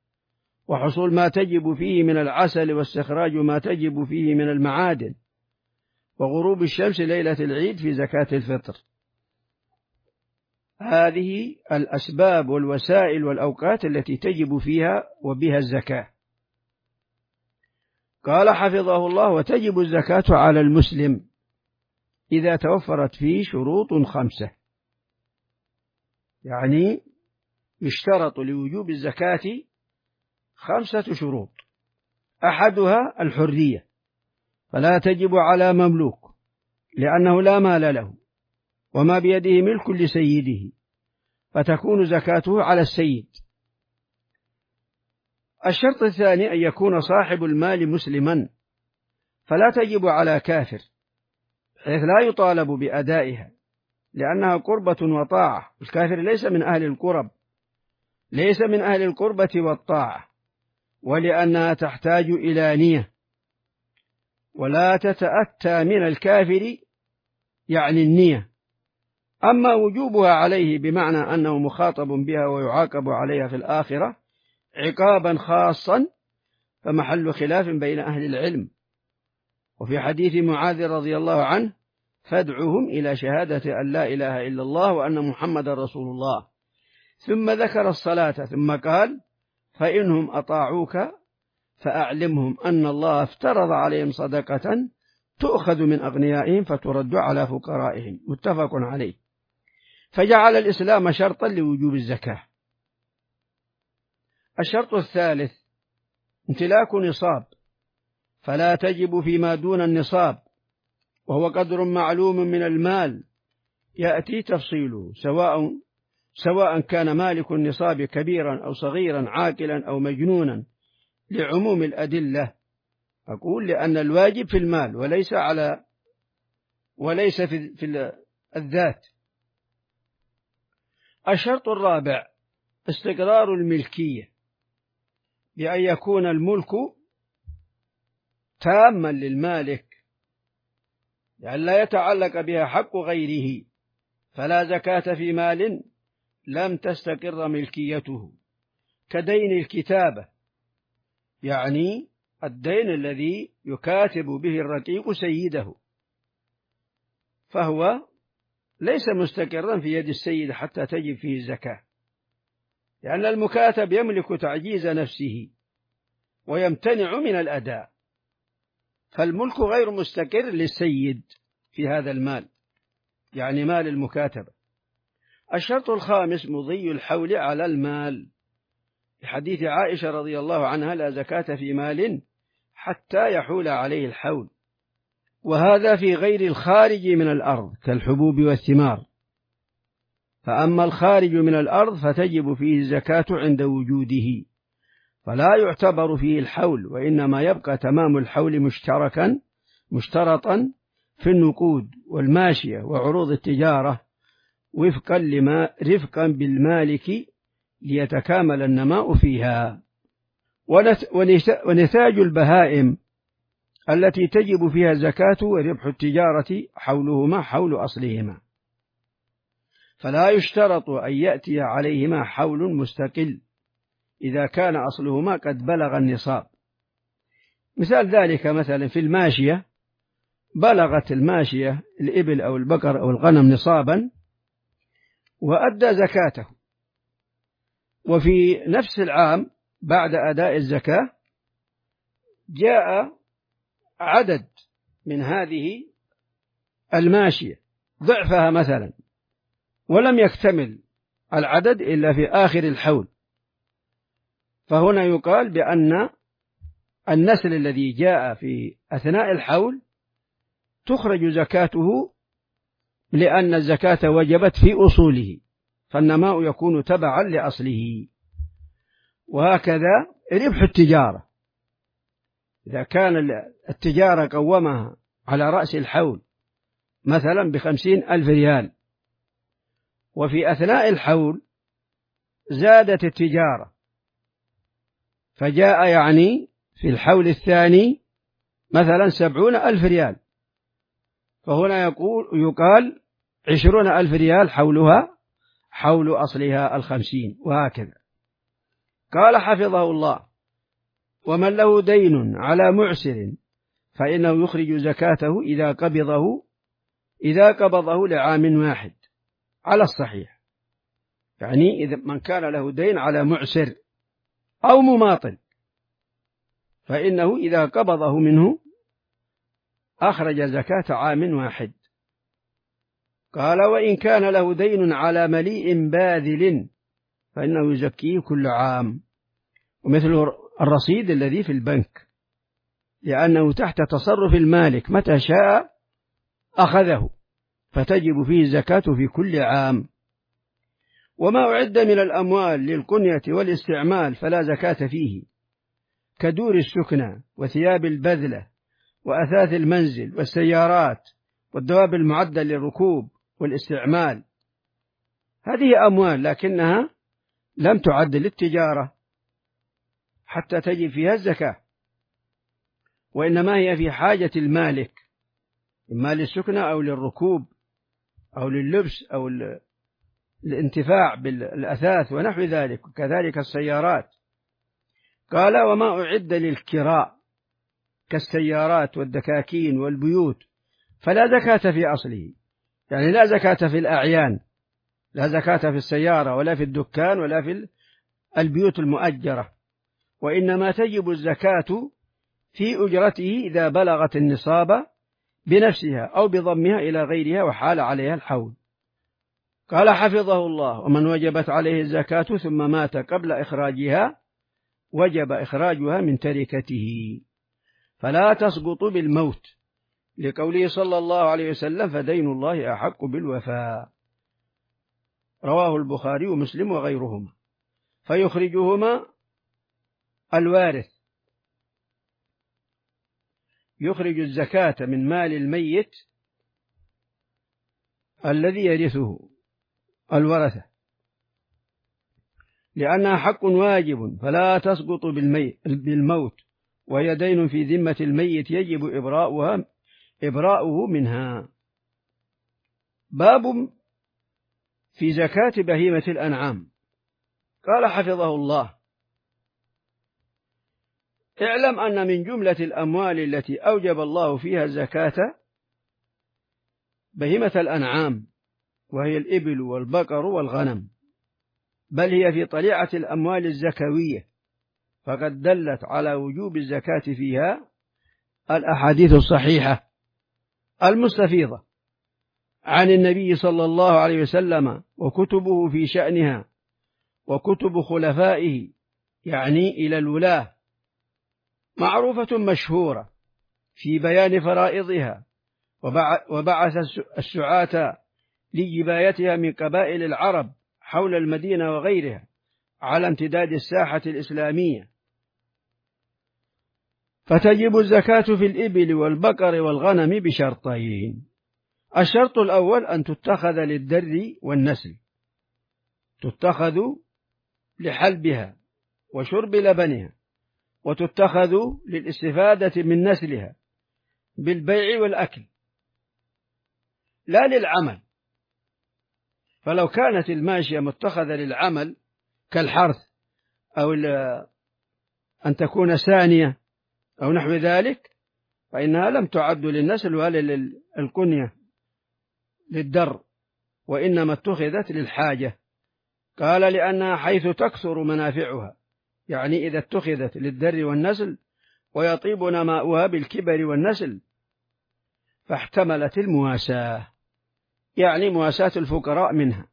وحصول ما تجب فيه من العسل واستخراج ما تجب فيه من المعادن، وغروب الشمس ليلة العيد في زكاة الفطر. هذه الأسباب والوسائل والأوقات التي تجب فيها وبها الزكاة. قال حفظه الله: وتجب الزكاة على المسلم إذا توفرت فيه شروط خمسة، يعني يشترط لوجوب الزكاة خمسة شروط. أحدها الحرية، فلا تجب على مملوك لأنه لا مال له وما بيده ملك لسيده، فتكون زكاته على السيد. الشرط الثاني أن يكون صاحب المال مسلما، فلا تجب على كافر حيث لا يطالب بأدائها لأنها قربة وطاعة. الكافر ليس من أهل القرب، ليس من أهل القربة والطاعة، ولأنها تحتاج إلى نية، ولا تتأتى من الكافر يعني النية. أما وجوبها عليه بمعنى أنه مخاطب بها ويعاقب عليها في الآخرة عقابا خاصا فمحل خلاف بين أهل العلم. وفي حديث معاذ رضي الله عنه: فادعهم إلى شهادة أن لا إله إلا الله وأن محمد رسول الله. ثم ذكر الصلاة ثم قال: فإنهم أطاعوك فأعلمهم أن الله افترض عليهم صدقة تؤخذ من أغنيائهم فترد على فقرائهم. متفق عليه. فجعل الإسلام شرطا لوجوب الزكاة. الشرط الثالث امتلاك نصاب، فلا تجب فيما دون النصاب، وهو قدر معلوم من المال يأتي تفصيله، سواء سواء كان مالك النصاب كبيرا أو صغيرا، عاقلا أو مجنونا، لعموم الأدلة. أقول لأن الواجب في المال وليس على وليس في, في الذات. الشرط الرابع استقرار الملكية، بأن يكون الملك تاما للمالك، لأن لا يتعلق بها حق غيره، فلا زكاة في مال لم تستقر ملكيته، كدين الكتابة، يعني الدين الذي يكاتب به الرقيق سيده، فهو ليس مستقرا في يد السيد حتى تجب فيه الزكاة، لأن المكاتب يملك تعجيز نفسه ويمتنع من الأداء، فالملك غير مستقر للسيد في هذا المال، يعني مال المكاتبة. الشرط الخامس مضي الحول على المال، في حديث عائشة رضي الله عنها: لا زكاة في مال حتى يحول عليه الحول. وهذا في غير الخارج من الأرض كالحبوب والثمار. فأما الخارج من الأرض فتجب فيه الزكاة عند وجوده، فلا يعتبر فيه الحول، وإنما يبقى تمام الحول مشتركا مشترطا في النقود والماشية وعروض التجارة، وفقا لما رفقا بالمالك ليتكامل النماء فيها. ونتاج البهائم التي تجب فيها الزكاة وربح التجارة حولهما حول أصلهما، فلا يشترط أن يأتي عليهما حول مستقل إذا كان أصلهما قد بلغ النصاب. مثال ذلك مثلا في الماشية، بلغت الماشية الإبل أو البقر أو الغنم نصابا وأدى زكاته، وفي نفس العام بعد أداء الزكاة جاء عدد من هذه الماشية ضعفها مثلا، ولم يكتمل العدد إلا في آخر الحول، فهنا يقال بأن النسل الذي جاء في أثناء الحول تخرج زكاته، لأن الزكاة وجبت في أصوله، فالنماء يكون تبعا لأصله. وهكذا ربح التجارة، إذا كان التجارة قومها على رأس الحول مثلا بخمسين ألف ريال، وفي أثناء الحول زادت التجارة فجاء يعني في الحول الثاني مثلا سبعون ألف ريال، فهنا يقول يقال عشرون ألف ريال حولها حول أصلها الخمسين، وهكذا. قال حفظه الله: ومن له دين على معسر فإنه يخرج زكاته إذا قبضه إذا قبضه لعام واحد على الصحيح. يعني إذا من كان له دين على معسر أو مماطل فإنه إذا قبضه منه أخرج زكاة عام واحد. قال وإن كان له دين على مليء باذل فإنه يزكيه كل عام، ومثل الرصيد الذي في البنك، لأنه تحت تصرف المالك متى شاء أخذه، فتجب فيه الزكاة في كل عام. وما أعد من الأموال للقنية والاستعمال فلا زكاة فيه، كدور السكنى وثياب البذلة وأثاث المنزل والسيارات والدواب المعدة للركوب والاستعمال. هذه أموال لكنها لم تعد للتجارة حتى تجب فيها الزكاة، وإنما هي في حاجة المالك، إما للسكنى أو للركوب أو لللبس أو الانتفاع بالأثاث ونحو ذلك، وكذلك السيارات. قال وما أعد للكراء كالسيارات والدكاكين والبيوت فلا زكاة في أصله، يعني لا زكاة في الأعيان، لا زكاة في السيارة ولا في الدكان ولا في البيوت المؤجرة، وإنما تجب الزكاة في أجرته إذا بلغت النصاب بنفسها أو بضمها إلى غيرها وحال عليها الحول. قال حفظه الله ومن وجبت عليه الزكاة ثم مات قبل إخراجها وجب إخراجها من تركته فلا تسقط بالموت، لقوله صلى الله عليه وسلم فدين الله أحق بالوفاء، رواه البخاري ومسلم وغيرهما. فيخرجهما الوارث، يخرج الزكاة من مال الميت الذي يرثه الورثة، لأنها حق واجب فلا تسقط بالموت، وهي دين في ذمة الميت يجب إبراؤها إبراؤه منها. باب في زكاة بهيمة الأنعام. قال حفظه الله اعلم أن من جملة الأموال التي أوجب الله فيها الزكاة بهيمة الأنعام، وهي الإبل والبقر والغنم، بل هي في طليعة الأموال الزكوية، فقد دلت على وجوب الزكاة فيها الأحاديث الصحيحة المستفيضة عن النبي صلى الله عليه وسلم وكتبه في شأنها وكتب خلفائه، يعني إلى الولاة، معروفة مشهورة في بيان فرائضها، وبعث السعاة لجبايتها من قبائل العرب حول المدينة وغيرها على امتداد الساحة الإسلامية. فتجب الزكاة في الإبل والبقر والغنم بشرطين: الشرط الأول أن تتخذ للدر والنسل، تتخذ لحلبها وشرب لبنها، وتتخذ للاستفادة من نسلها بالبيع والأكل لا للعمل. فلو كانت الماشية متخذة للعمل كالحرث أو أن تكون سانية أو نحو ذلك فإنها لم تعد للنسل ولا للقنية للدر، وإنما اتخذت للحاجة. قال لأنها حيث تكثر منافعها، يعني إذا اتخذت للدر والنسل ويطيب نماؤها بالكبر والنسل فاحتملت المواساة، يعني مواساة الفقراء منها.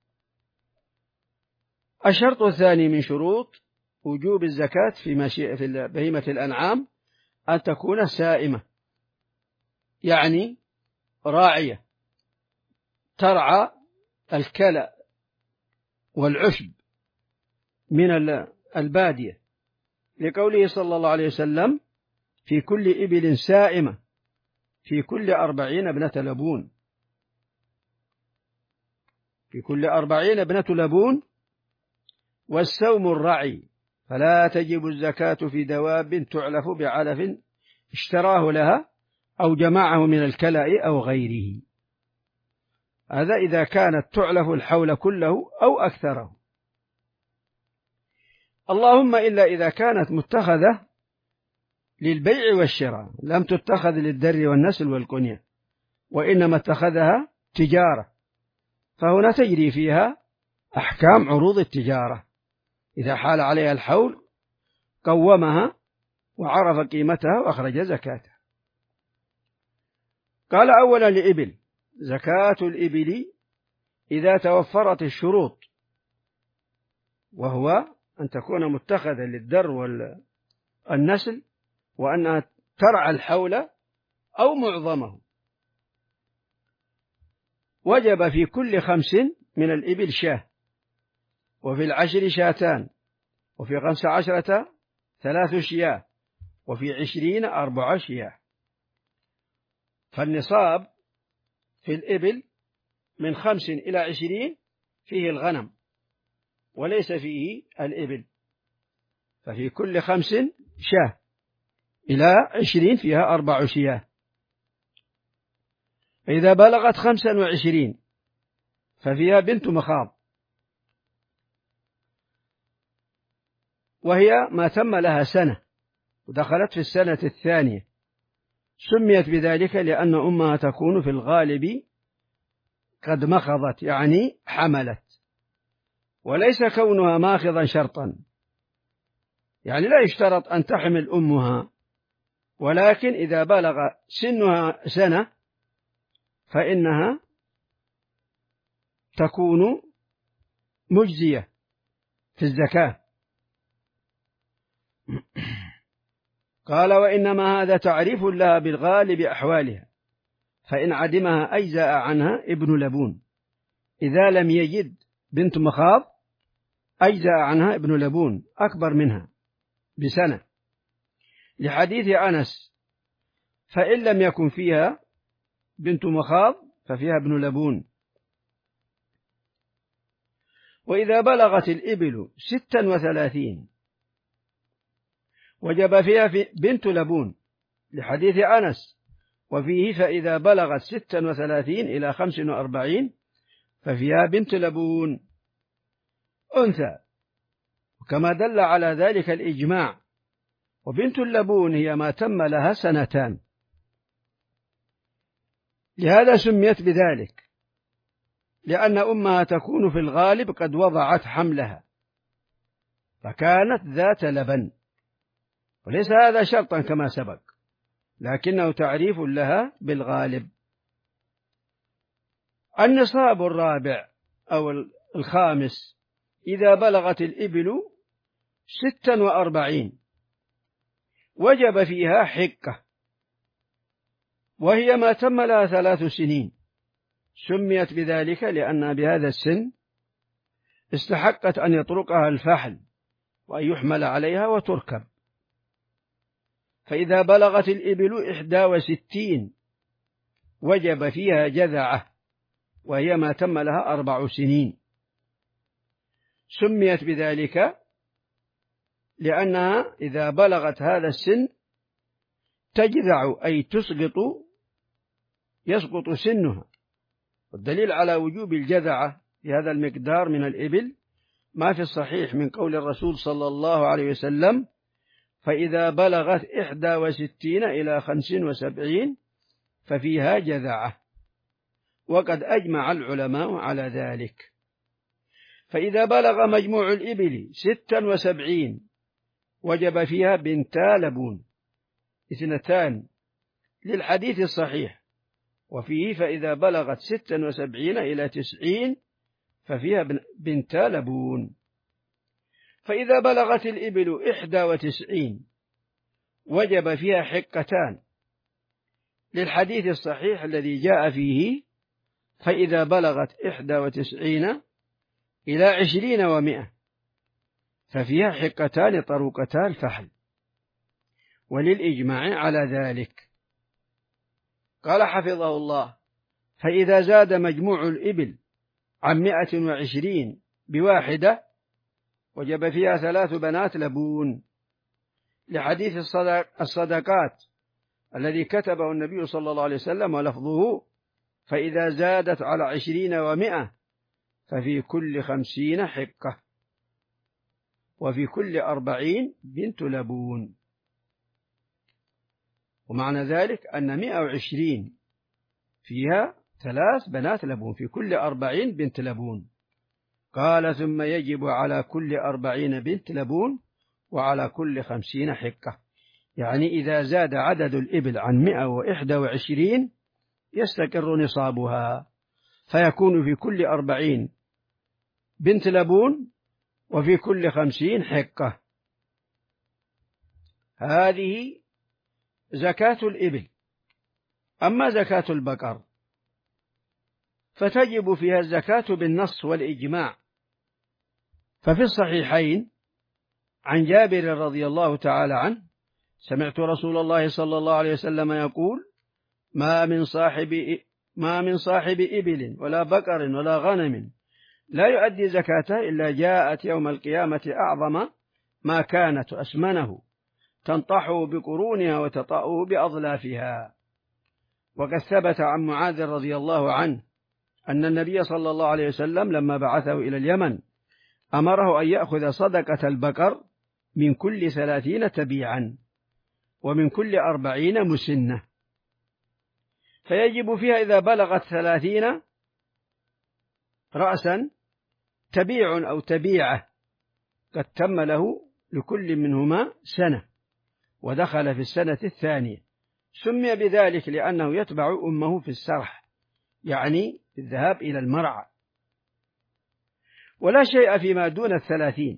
الشرط الثاني من شروط وجوب الزكاة في في بهيمة الأنعام أن تكون سائمة، يعني راعية ترعى الكلأ والعشب من البادية، لقوله صلى الله عليه وسلم في كل إبل سائمة في كل أربعين ابنة لبون، في كل أربعين ابنة لبون. والسوم الرعي، فلا تجب الزكاة في دواب تعلف بعلف اشتراه لها أو جمعه من الكلأ أو غيره، هذا إذا كانت تعلف الحول كله أو أكثره. اللهم إلا إذا كانت متخذة للبيع والشراء، لم تتخذ للدر والنسل والقنية، وإنما اتخذها تجارة، فهنا تجري فيها أحكام عروض التجارة. إذا حال عليها الحول قومها وعرف قيمتها وأخرج زكاتها. قال أولا لإبل: زكاة الإبل إذا توفرت الشروط، وهو أن تكون متخذا للدر والنسل، وأنها ترعى الحول أو معظمه. وجب في كل خمس من الإبل شاة، وفي العشر شاتان، وفي خمس عشرة ثلاث شياه، وفي عشرين أربع شياه. فالنصاب في الإبل من خمس إلى عشرين فيه الغنم وليس فيه الإبل، ففي كل خمس شاه إلى عشرين فيها أربع شياه. فإذا بلغت خمسا وعشرين ففيها بنت مخاض، وهي ما تم لها سنة ودخلت في السنة الثانية، سميت بذلك لأن أمها تكون في الغالب قد مخضت، يعني حملت، وليس كونها ماخضا شرطا، يعني لا يشترط أن تحمل أمها، ولكن إذا بلغ سنها سنة فإنها تكون مجزية في الزكاة. قال: وإنما هذا تعريف لها بالغالب أحوالها، فإن عدمها أجزأ عنها ابن لبون، إذا لم يجد بنت مخاض أجزأ عنها ابن لبون أكبر منها بسنة، لحديث أنس: فإن لم يكن فيها بنت مخاض ففيها ابن لبون. وإذا بلغت الإبل ستا وثلاثين وجب فيها في بنت لبون، لحديث أنس: وفيه فإذا بلغت ستا وثلاثين إلى خمس وأربعين ففيها بنت لبون أنثى، وكما دل على ذلك الإجماع. وبنت اللبون هي ما تم لها سنتان، لهذا سميت بذلك، لأن أمها تكون في الغالب قد وضعت حملها فكانت ذات لبن، وليس هذا شرطا كما سبق، لكنه تعريف لها بالغالب. النصاب الرابع أو الخامس: إذا بلغت الإبل ستا وأربعين وجب فيها حقة، وهي ما تم لها ثلاث سنين، سميت بذلك لأنها بهذا السن استحقت أن يطرقها الفحل وأن يحمل عليها وتركب. فإذا بلغت الإبل إحدى وستين وجب فيها جذعة، وهي ما تم لها أربع سنين، سميت بذلك لأنها إذا بلغت هذا السن تجذع، أي تسقط، يسقط سنها. والدليل على وجوب الجذعة في هذا المقدار من الإبل ما في الصحيح من قول الرسول صلى الله عليه وسلم: فإذا بلغت إحدى وستين إلى خمس وسبعين ففيها جذعة، وقد أجمع العلماء على ذلك. فإذا بلغ مجموع الإبل ستا وسبعين وجب فيها بنتا لبون اثنتان، للحديث الصحيح: وفيه فإذا بلغت ستا وسبعين إلى تسعين ففيها بنتا لبون. فإذا بلغت الإبل إحدى وتسعين وجب فيها حقتان، للحديث الصحيح الذي جاء فيه: فإذا بلغت إحدى وتسعين إلى عشرين ومائة ففيها حقتان طروقتان فحل، وللإجماع على ذلك. قال حفظه الله: فإذا زاد مجموع الإبل عن مائة وعشرين بواحدة وجب فيها ثلاث بنات لبون، لحديث الصدقات الذي كتبه النبي صلى الله عليه وسلم، ولفظه: فإذا زادت على عشرين ومائة ففي كل خمسين حقة، وفي كل أربعين بنت لبون. ومعنى ذلك أن مئة وعشرين فيها ثلاث بنات لبون، في كل أربعين بنت لبون. قال ثم يجب على كل أربعين بنت لبون وعلى كل خمسين حقة، يعني إذا زاد عدد الإبل عن مئة وإحدى وعشرين يستقر نصابها، فيكون في كل أربعين بنت لبون وفي كل خمسين حقة. هذه زكاة الإبل. أما زكاة البقر فتجب فيها الزكاة بالنص والإجماع، ففي الصحيحين عن جابر رضي الله تعالى عنه سمعت رسول الله صلى الله عليه وسلم يقول: ما من صاحب ما من صاحب إبل ولا بقر ولا غنم لا يؤدي زكاته إلا جاءت يوم القيامة أعظم ما كانت أسمنه تنطحه بقرونها وتطأه بأظلافها. وقد ثبت عن معاذ رضي الله عنه أن النبي صلى الله عليه وسلم لما بعثه إلى اليمن أمره أن يأخذ صدقة البقر من كل ثلاثين تبيعا ومن كل أربعين مسنة، فيجب فيها إذا بلغت ثلاثين رأسا تبيع أو تبيعة قد تم له لكل منهما سنة ودخل في السنة الثانية، سمي بذلك لأنه يتبع أمه في السرح، يعني في الذهاب إلى المرعى. ولا شيء فيما دون الثلاثين،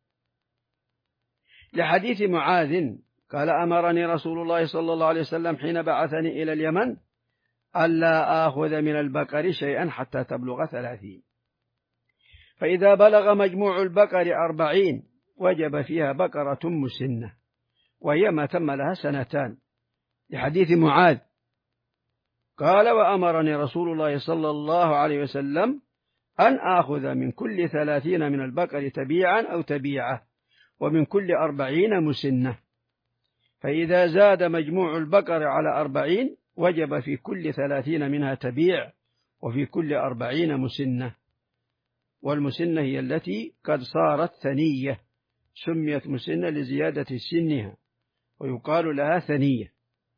لحديث معاذ قال: أمرني رسول الله صلى الله عليه وسلم حين بعثني إلى اليمن ألا آخذ من البقر شيئا حتى تبلغ ثلاثين، فإذا بلغ مجموع البقر أربعين وجب فيها بقرة مسنة وهي ما تم لها سنتان، لحديث معاذ قال: وأمرني رسول الله صلى الله عليه وسلم أن آخذ من كل ثلاثين من البقر تبيعا أو تبيعة ومن كل أربعين مسنة، فإذا زاد مجموع البقر على أربعين وجب في كل ثلاثين منها تبيع وفي كل أربعين مسنة. والمسنة هي التي قد صارت ثنية، سميت مسنة لزيادة سنها ويقال لها ثنية.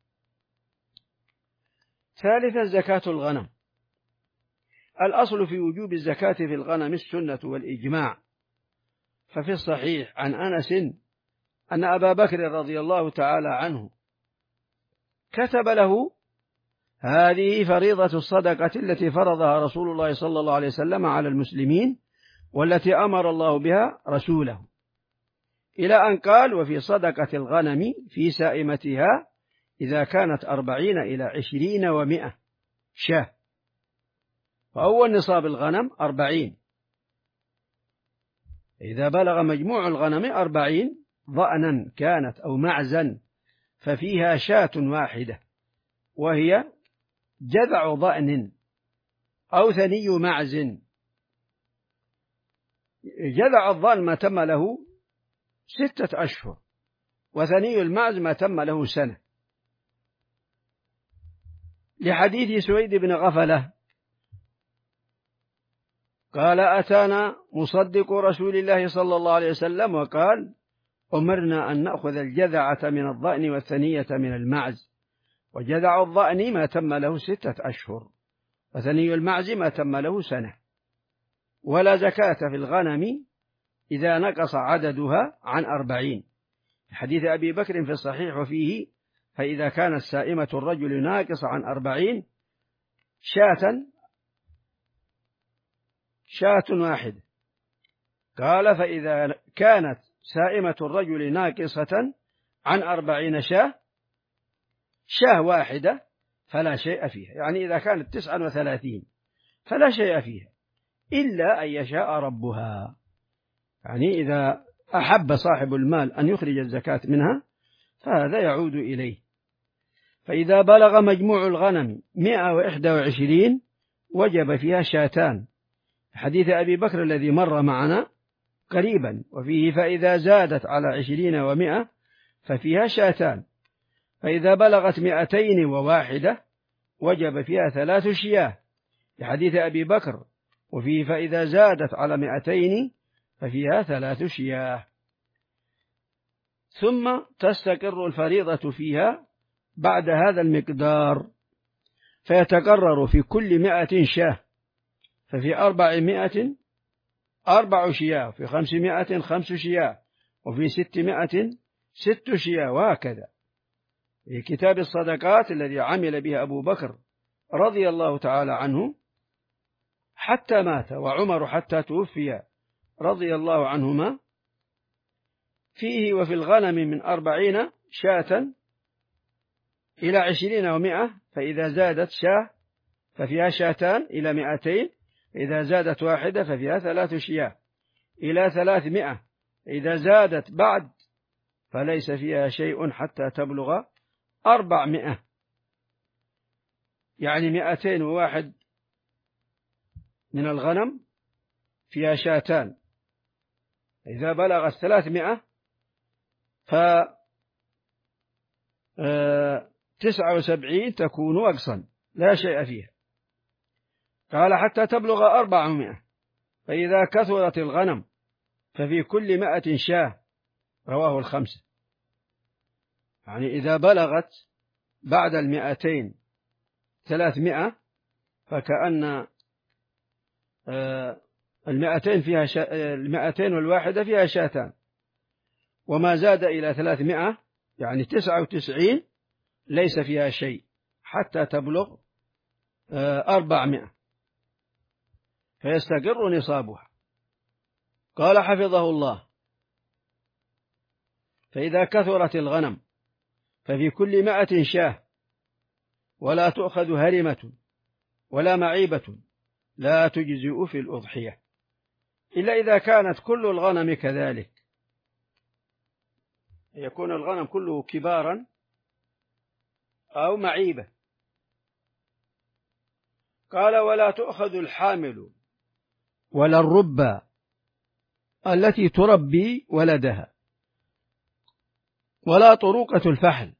ثالثا زكاة الغنم. الأصل في وجوب الزكاة في الغنم السنة والإجماع، ففي الصحيح عن أنس أن أبا بكر رضي الله تعالى عنه كتب له هذه فريضة الصدقة التي فرضها رسول الله صلى الله عليه وسلم على المسلمين والتي أمر الله بها رسوله، إلى أن قال: وفي صدقة الغنم في سائمتها إذا كانت أربعين إلى عشرين ومئة شاة. فأول نصاب الغنم أربعين، إذا بلغ مجموع الغنم أربعين ضأنا كانت أو معزا ففيها شاة واحدة وهي جذع ضأن أو ثني معز. جذع الضأن ما تم له ستة أشهر، وثني المعز ما تم له سنة، لحديث سويد بن غفلة قال: أتانا مصدق رسول الله صلى الله عليه وسلم وقال: أمرنا أن نأخذ الجذعة من الضأن والثنية من المعز، وجذع الضأن ما تم له ستة أشهر وثني المعز ما تم له سنة. ولا زكاة في الغنم إذا نقص عددها عن أربعين، حديث أبي بكر في الصحيح وفيه: فإذا كانت سائمة الرجل ناقص عن أربعين شاة شاة واحدة. قال: فإذا كانت سائمة الرجل ناقصة عن أربعين شاة شاة واحدة فلا شيء فيها، يعني إذا كانت تسعا وثلاثين فلا شيء فيها إلا أن يشاء ربها، يعني إذا أحب صاحب المال أن يخرج الزكاة منها فهذا يعود إليه. فإذا بلغ مجموع الغنم مئة وإحدى وعشرين وجب فيها شاتان، حديث أبي بكر الذي مر معنا قريبا وفيه: فإذا زادت على عشرين ومئة ففيها شاتان، فإذا بلغت مئتين وواحدة وجب فيها ثلاث شياه، لحديث أبي بكر وفيه: فإذا زادت على مئتين ففيها ثلاث شياه. ثم تستقر الفريضة فيها بعد هذا المقدار، فيتقرر في كل مائة شاة، ففي أربعمائة أربع شياه، في خمسمائة خمس شياه، وفي ستمائة ست شياه، وهكذا. في كتاب الصدقات الذي عمل به أبو بكر رضي الله تعالى عنه حتى مات، وعمر حتى توفي رضي الله عنهما، فيه وفي الغنم من أربعين شاة إلى عشرين ومائة، فإذا زادت شاة ففيها شاتان إلى مائتين، إذا زادت واحدة ففيها ثلاث شياه إلى ثلاثمائة، إذا زادت بعد فليس فيها شيء حتى تبلغ أربعمائة، يعني مائتين وواحد من الغنم فيها شاتان، إذا بلغت ثلاثمائة ف تسعة وسبعين تكون وقصا لا شيء فيها. قال حتى تبلغ أربعمائة، فإذا كثرت الغنم ففي كل مائة شاة، رواه الخمسة. يعني إذا بلغت بعد المائتين ثلاثمائة فكأن المائتين فيها شا... المائتين والواحدة فيها شاتان، وما زاد إلى ثلاثمائة يعني تسعة وتسعين ليس فيها شيء حتى تبلغ أربعمائة فيستقر نصابها. قال حفظه الله: فإذا كثرت الغنم ففي كل مائة شاة، ولا تؤخذ هرمة ولا معيبة، لا تجزئ في الأضحية، إلا إذا كانت كل الغنم كذلك، يكون الغنم كله كبارا أو معيبة. قال: ولا تؤخذ الحامل ولا الربى التي تربي ولدها، ولا طروقة الفحل،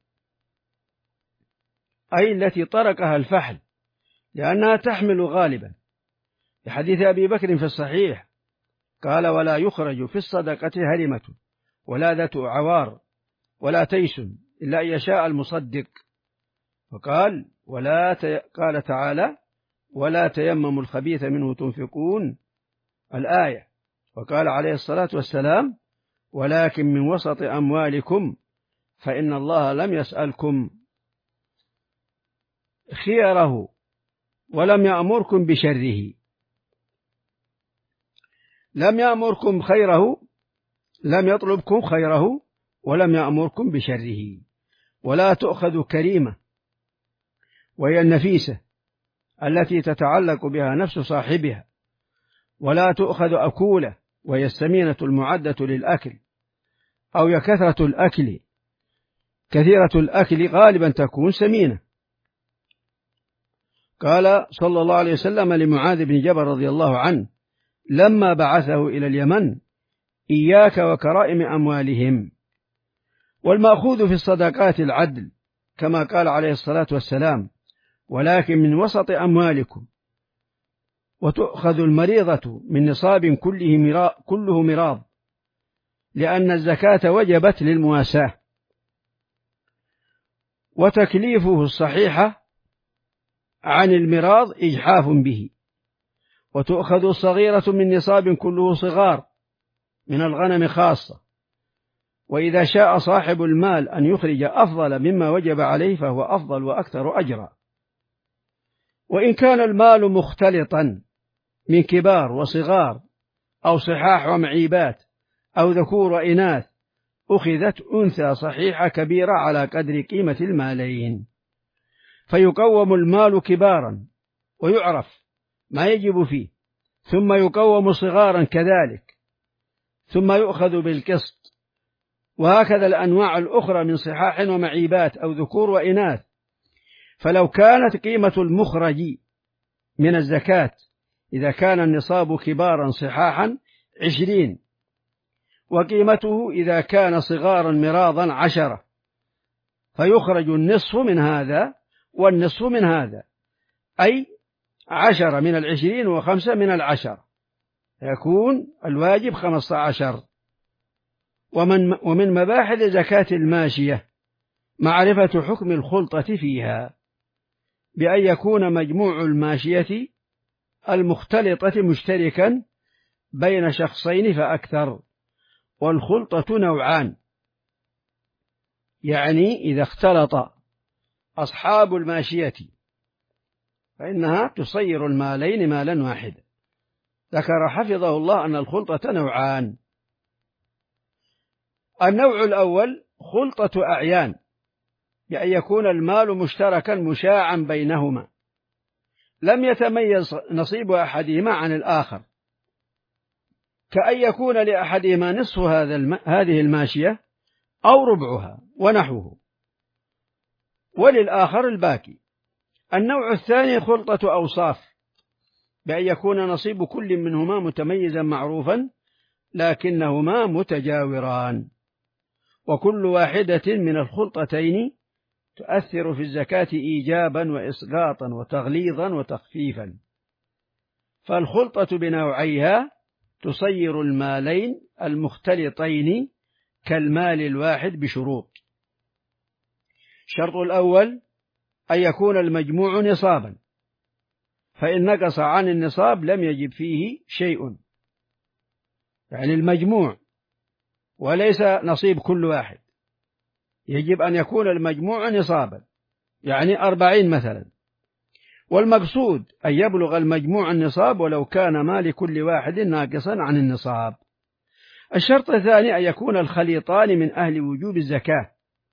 أي التي طرقها الفحل، لأنها تحمل غالبا، لحديث أبي بكر في الصحيح قال: ولا يخرج في الصدقة هرمة ولا ذات عوار ولا تيس إلا أن يشاء المصدق. وقال: ولا ت... قال تعالى: ولا تيمموا الخبيث منه تنفقون، الآية. وقال عليه الصلاة والسلام: ولكن من وسط أموالكم، فإن الله لم يسألكم خيره ولم يأمركم بشره، لم يأمركم خيره، لم يطلبكم خيره ولم يأمركم بشره. ولا تؤخذ كريمة، وهي النفيسة التي تتعلق بها نفس صاحبها، ولا تؤخذ أكولة، وهي السمينة المعدة للأكل، أو كثرة الأكل، كثيرة الأكل غالبا تكون سمينة. قال صلى الله عليه وسلم لمعاذ بن جبل رضي الله عنه لما بعثه إلى اليمن: إياك وكرائم أموالهم. والمأخوذ في الصدقات العدل، كما قال عليه الصلاة والسلام: ولكن من وسط أموالكم. وتؤخذ المريضة من نصاب كله مراض, كله مراض لأن الزكاة وجبت للمواساة. وتكليفه الصحيحة عن المراض إجحاف به. وتؤخذ الصغيرة من نصاب كله صغار من الغنم خاصة، وإذا شاء صاحب المال أن يخرج أفضل مما وجب عليه فهو أفضل وأكثر أجرا. وإن كان المال مختلطا من كبار وصغار أو صحاح ومعيبات أو ذكور وإناث، أخذت أنثى صحيحة كبيرة على قدر قيمة المالين، فيقوم المال كبارا ويعرف ما يجب فيه، ثم يقوم صغارا كذلك، ثم يؤخذ بالقسط. وهكذا الأنواع الأخرى من صحاح ومعيبات أو ذكور وإناث. فلو كانت قيمة المخرج من الزكاة إذا كان النصاب كبارا صحاحا عشرين، وقيمته إذا كان صغارا مراضا عشرة، فيخرج النصف من هذا والنصف من هذا، أي عشرة من العشرين وخمسة من العشر، يكون الواجب خمسة عشر. ومن, ومن مباحث زكاة الماشية معرفة حكم الخلطة فيها بأن يكون مجموع الماشية المختلطة مشتركا بين شخصين فأكثر. والخلطة نوعان، يعني إذا اختلط أصحاب الماشية فإنها تصير المالين مالا واحدا. ذكر حفظه الله أن الخلطة نوعان. النوع الأول خلطة أعيان، بأن يكون المال مشتركا مشاعا بينهما، لم يتميز نصيب أحدهما عن الآخر، كأن يكون لأحدهما نصف هذا الم... هذه الماشية أو ربعها ونحوه، وللآخر الباقي. النوع الثاني خلطة أوصاف، بأن يكون نصيب كل منهما متميزا معروفا لكنهما متجاوران، وكل واحدة من الخلطتين تؤثر في الزكاة إيجابا وإسقاطا وتغليظا وتخفيفا. فالخلطة بنوعيها تصير المالين المختلطين كالمال الواحد بشروط. الشرط الأول أن يكون المجموع نصابا، فإن نقص عن النصاب لم يجب فيه شيء، يعني المجموع وليس نصيب كل واحد، يجب أن يكون المجموع نصابا، يعني أربعين مثلا، والمقصود أن يبلغ المجموع النصاب ولو كان مال كل واحد ناقصا عن النصاب. الشرط الثاني أن يكون الخليطان من أهل وجوب الزكاة،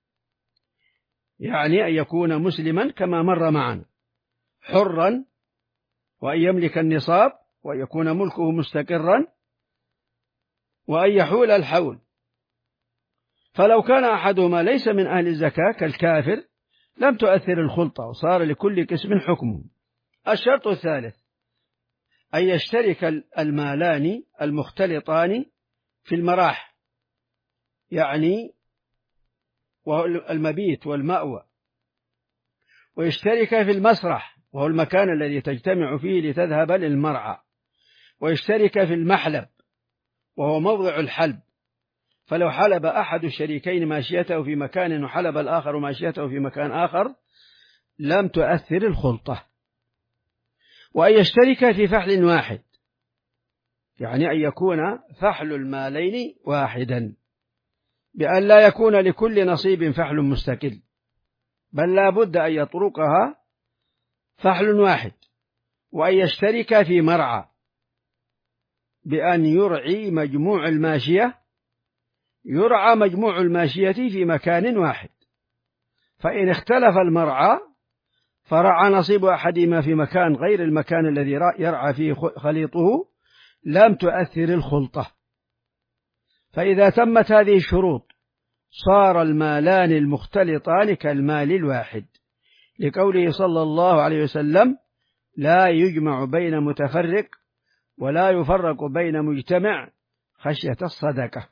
يعني أن يكون مسلما كما مر معنا، حرا، وأن يملك النصاب، وأن يكون ملكه مستقرا، وأن يحول الحول. فلو كان أحدهما ليس من أهل الزكاة كالكافر لم تؤثر الخلطة، وصار لكل قسم حكمه. الشرط الثالث أن يشترك المالان المختلطان في المراح، يعني وهو المبيت والمأوى، ويشترك في المسرح وهو المكان الذي تجتمع فيه لتذهب للمرعى، ويشترك في المحلب وهو موضع الحلب، فلو حلب أحد الشريكين ماشيته في مكان وحلب الآخر ماشيته في مكان آخر لم تؤثر الخلطة. وأن يشترك في فحل واحد، يعني أن يكون فحل المالين واحدا، بأن لا يكون لكل نصيب فحل مستقل، بل لا بد أن يطرقها فحل واحد. وأن يشترك في مرعى، بأن يرعي مجموع الماشية يرعى مجموع الماشية في مكان واحد، فإن اختلف المرعى فرعى نصيب أحدهما في مكان غير المكان الذي يرعى فيه خليطه لم تؤثر الخلطة. فإذا تمت هذه الشروط صار المالان المختلطان كالمال الواحد، لقوله صلى الله عليه وسلم: لا يجمع بين متفرق ولا يفرق بين مجتمع خشية الصدقة.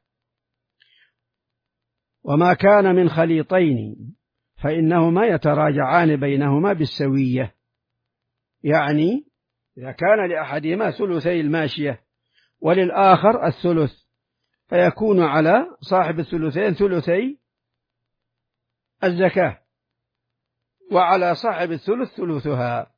وما كان من خليطين فإنهما يتراجعان بينهما بالسوية، يعني إذا كان لأحدهما ثلثي الماشية وللآخر الثلث فيكون على صاحب الثلثين ثلثي الزكاة، وعلى صاحب الثلث ثلثها.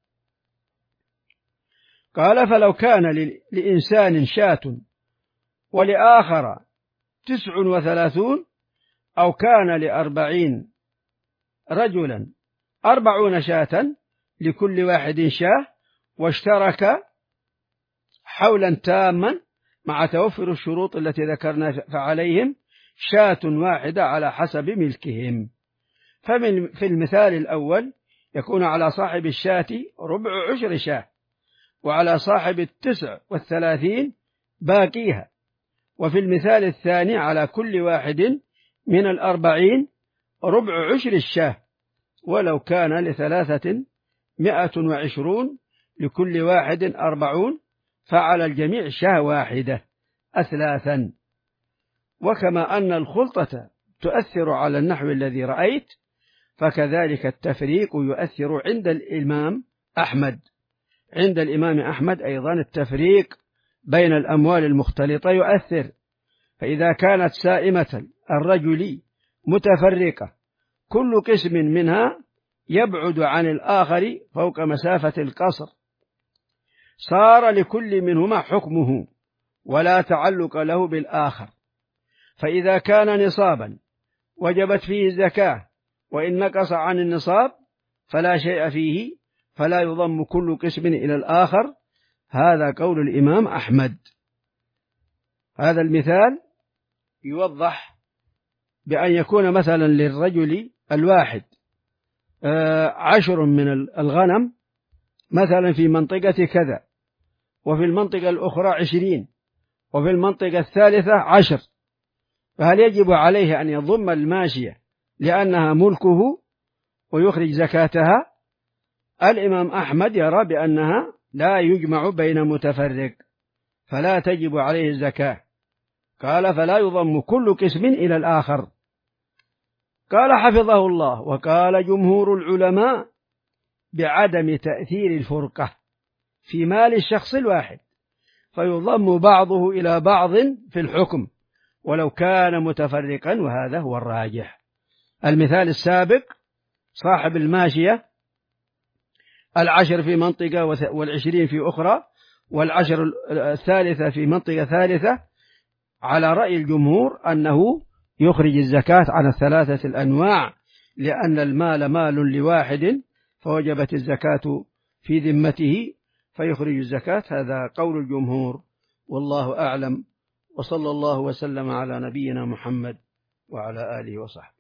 قال: فلو كان لإنسان شاة ولآخر تسع وثلاثون، أو كان لأربعين رجلا أربعون شاة لكل واحد شاه، واشترك حولا تاما مع توفر الشروط التي ذكرنا، فعليهم شاة واحدة على حسب ملكهم. ففي المثال الأول يكون على صاحب الشاة ربع عشر شاه، وعلى صاحب التسع والثلاثين باقيها. وفي المثال الثاني على كل واحد من الأربعين ربع عشر الشاه، ولو كان لثلاثة مائة وعشرون لكل واحد أربعون، فعلى الجميع شاه واحدة أثلاثا. وكما أن الخلطة تؤثر على النحو الذي رأيت، فكذلك التفريق يؤثر عند الإمام أحمد. عند الإمام أحمد أيضا التفريق بين الأموال المختلطة يؤثر، فإذا كانت سائمة الرجل متفرقة كل قسم منها يبعد عن الآخر فوق مسافة القصر، صار لكل منهما حكمه ولا تعلق له بالآخر. فإذا كان نصابا وجبت فيه الزكاة، وإن نقص عن النصاب فلا شيء فيه، فلا يضم كل قسم إلى الآخر. هذا قول الإمام أحمد. هذا المثال يوضح بأن يكون مثلا للرجل الواحد عشر من الغنم مثلا في منطقة كذا، وفي المنطقة الأخرى عشرين، وفي المنطقة الثالثة عشر، فهل يجب عليه أن يضم الماشية لأنها ملكه ويخرج زكاتها؟ الإمام أحمد يرى بأنها لا يجمع بين متفرق، فلا تجب عليه الزكاة. قال فلا يضم كل قسم إلى الآخر. قال حفظه الله: وقال جمهور العلماء بعدم تأثير الفرقة في مال الشخص الواحد، فيضم بعضه إلى بعض في الحكم ولو كان متفرقا، وهذا هو الراجح. المثال السابق صاحب الماشية العشر في منطقة والعشرين في أخرى، والعشر الثالثة في منطقة ثالثة، على رأي الجمهور أنه يخرج الزكاة على الثلاثة الأنواع، لأن المال مال لواحد فوجبت الزكاة في ذمته فيخرج الزكاة. هذا قول الجمهور، والله أعلم، وصلى الله وسلم على نبينا محمد وعلى آله وصحبه.